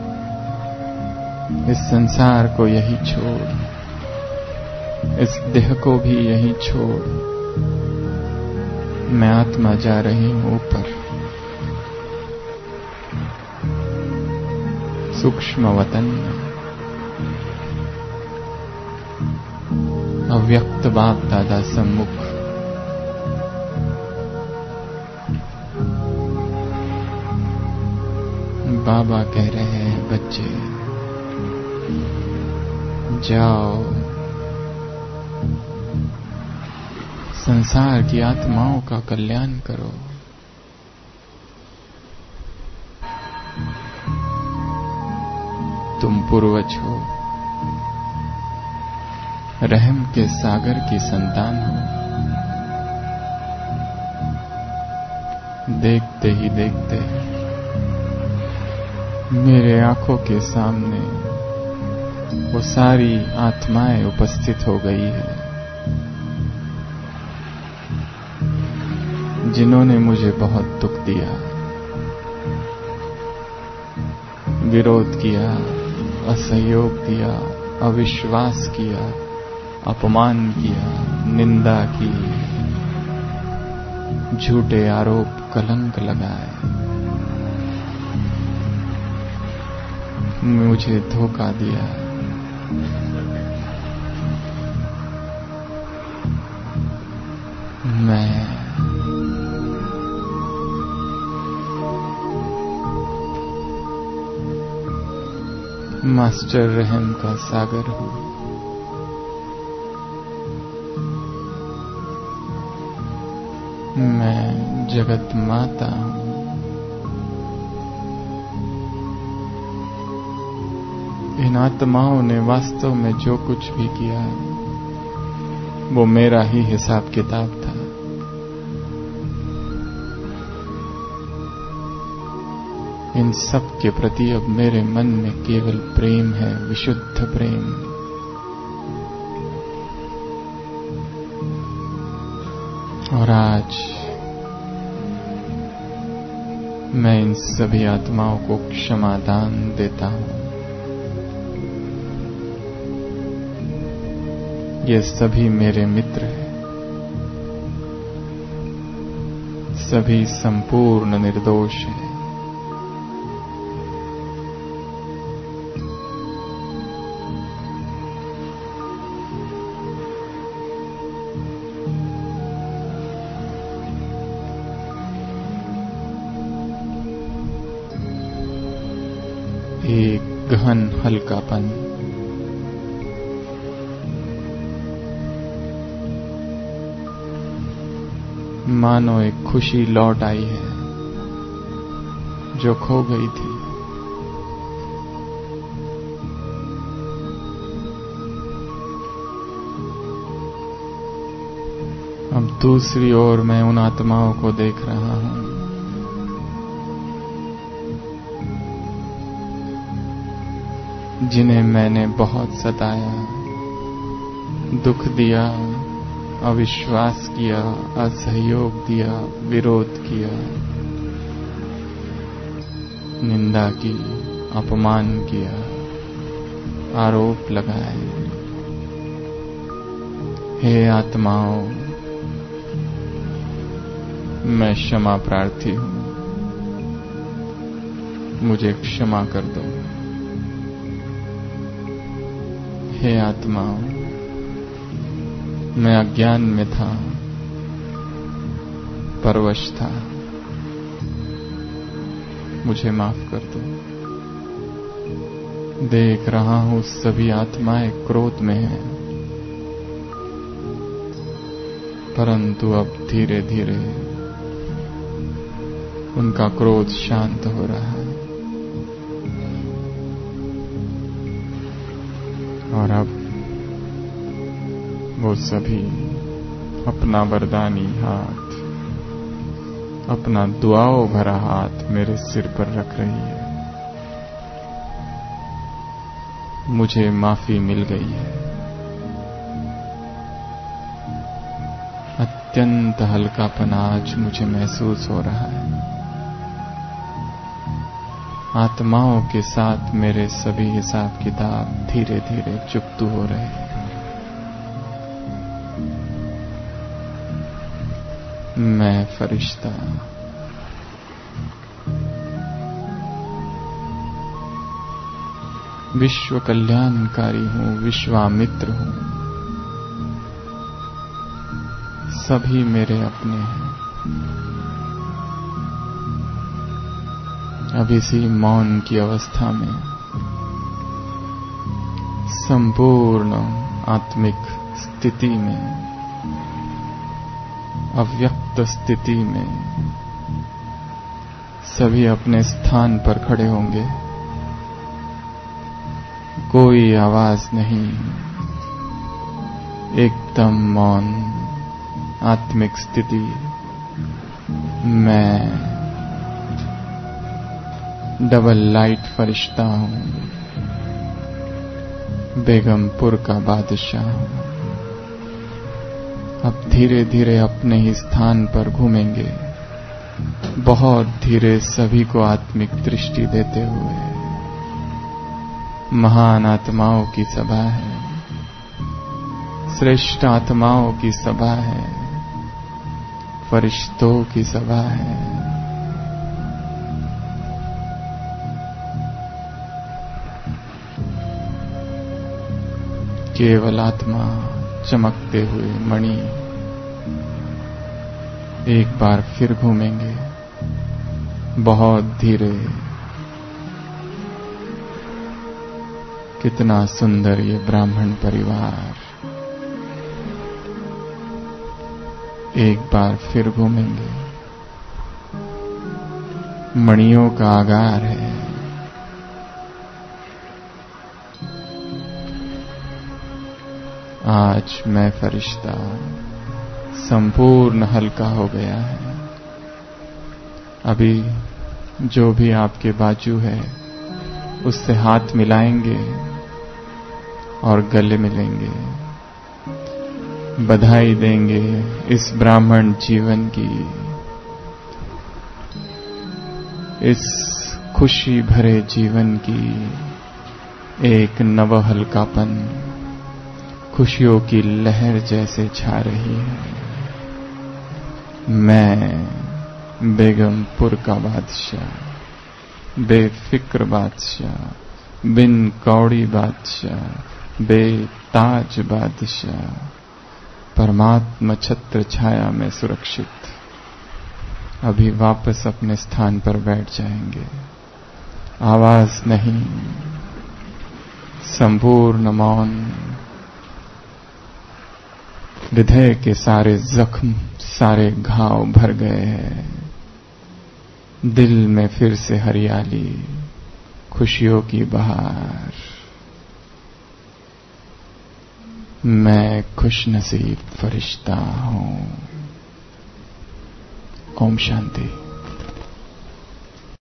इस संसार को यही छोड़, इस देह को भी यही छोड़ मैं आत्मा जा रही हूं ऊपर, सूक्ष्म वतन में। अव्यक्त बाप दादा सम्मुख बाबा कह रहे हैं, बच्चे जाओ संसार की आत्माओं का कल्याण करो। तुम पूर्वज हो, रहम के सागर की संतान हो। देखते ही देखते मेरे आंखों के सामने वो सारी आत्माएं उपस्थित हो गई है जिन्होंने मुझे बहुत दुख दिया, विरोध किया, असहयोग दिया, अविश्वास किया, अपमान किया, निंदा की, झूठे आरोप कलंक लगाए, मुझे धोखा दिया। मैं मास्टर रहम का सागर हूं। मैं जगत माता हूं। इन आत्माओं ने वास्तव में जो कुछ भी किया वो मेरा ही हिसाब किताब था। इन सब के प्रति अब मेरे मन में केवल प्रेम है, विशुद्ध प्रेम। और आज मैं इन सभी आत्माओं को क्षमादान देता हूं। ये सभी मेरे मित्र हैं, सभी संपूर्ण निर्दोष हैं। एक गहन हल्कापन, मानो एक खुशी लौट आई है जो खो गई थी। अब दूसरी ओर मैं उन आत्माओं को देख रहा हूं जिन्हें मैंने बहुत सताया, दुख दिया, अविश्वास किया, असहयोग दिया, विरोध किया, निंदा की, अपमान किया, आरोप लगाए। हे आत्माओं, मैं क्षमा प्रार्थी हूं, मुझे क्षमा कर दो। हे आत्माओं, मैं अज्ञान में था, परवश था, मुझे माफ कर दो। देख रहा हूं सभी आत्माएं क्रोध में हैं, परंतु अब धीरे धीरे उनका क्रोध शांत हो रहा है और अब वो सभी अपना वरदानी हाथ, अपना दुआओं भरा हाथ मेरे सिर पर रख रही है। मुझे माफी मिल गई है। अत्यंत हल्कापन आज मुझे महसूस हो रहा है। आत्माओं के साथ मेरे सभी हिसाब किताब धीरे धीरे चुकतू हो रहे हैं। मैं फरिश्ता, विश्व कल्याणकारी हूं, विश्वामित्र हूं। सभी मेरे अपने हैं। अब इसी मौन की अवस्था में संपूर्ण आत्मिक स्थिति में, अव्यक्त स्थिति में सभी अपने स्थान पर खड़े होंगे। कोई आवाज नहीं, एकदम मौन आत्मिक स्थिति। मैं डबल लाइट फरिश्ता हूं, बेगमपुर का बादशाह हूं। अब धीरे धीरे अपने ही स्थान पर घूमेंगे, बहुत धीरे सभी को आत्मिक दृष्टि देते हुए। महान आत्माओं की सभा है, श्रेष्ठ आत्माओं की सभा है, फरिश्तों की सभा है। केवल आत्मा, चमकते हुए मणि एक बार फिर घूमेंगे, बहुत धीरे। कितना सुंदर ये ब्राह्मण परिवार एक बार फिर घूमेंगे। मणियों का आगार है। आज मैं फरिश्ता संपूर्ण हल्का हो गया है। अभी जो भी आपके बाजू है उससे हाथ मिलाएंगे और गले मिलेंगे, बधाई देंगे इस ब्राह्मण जीवन की, इस खुशी भरे जीवन की। एक नव हल्कापन खुशियों की लहर जैसे छा रही है। मैं बेगमपुर का बादशाह, बेफिक्र बादशाह, बिन कौड़ी बादशाह, बेताज बादशाह, परमात्मा छत्र छाया में सुरक्षित अभी वापस अपने स्थान पर बैठ जाएंगे। आवाज नहीं, संपूर्ण मौन। हृदय के सारे जख्म, सारे घाव भर गए हैं। दिल में फिर से हरियाली, खुशियों की बहार। मैं खुशनसीब फरिश्ता हूं। ओम शांति।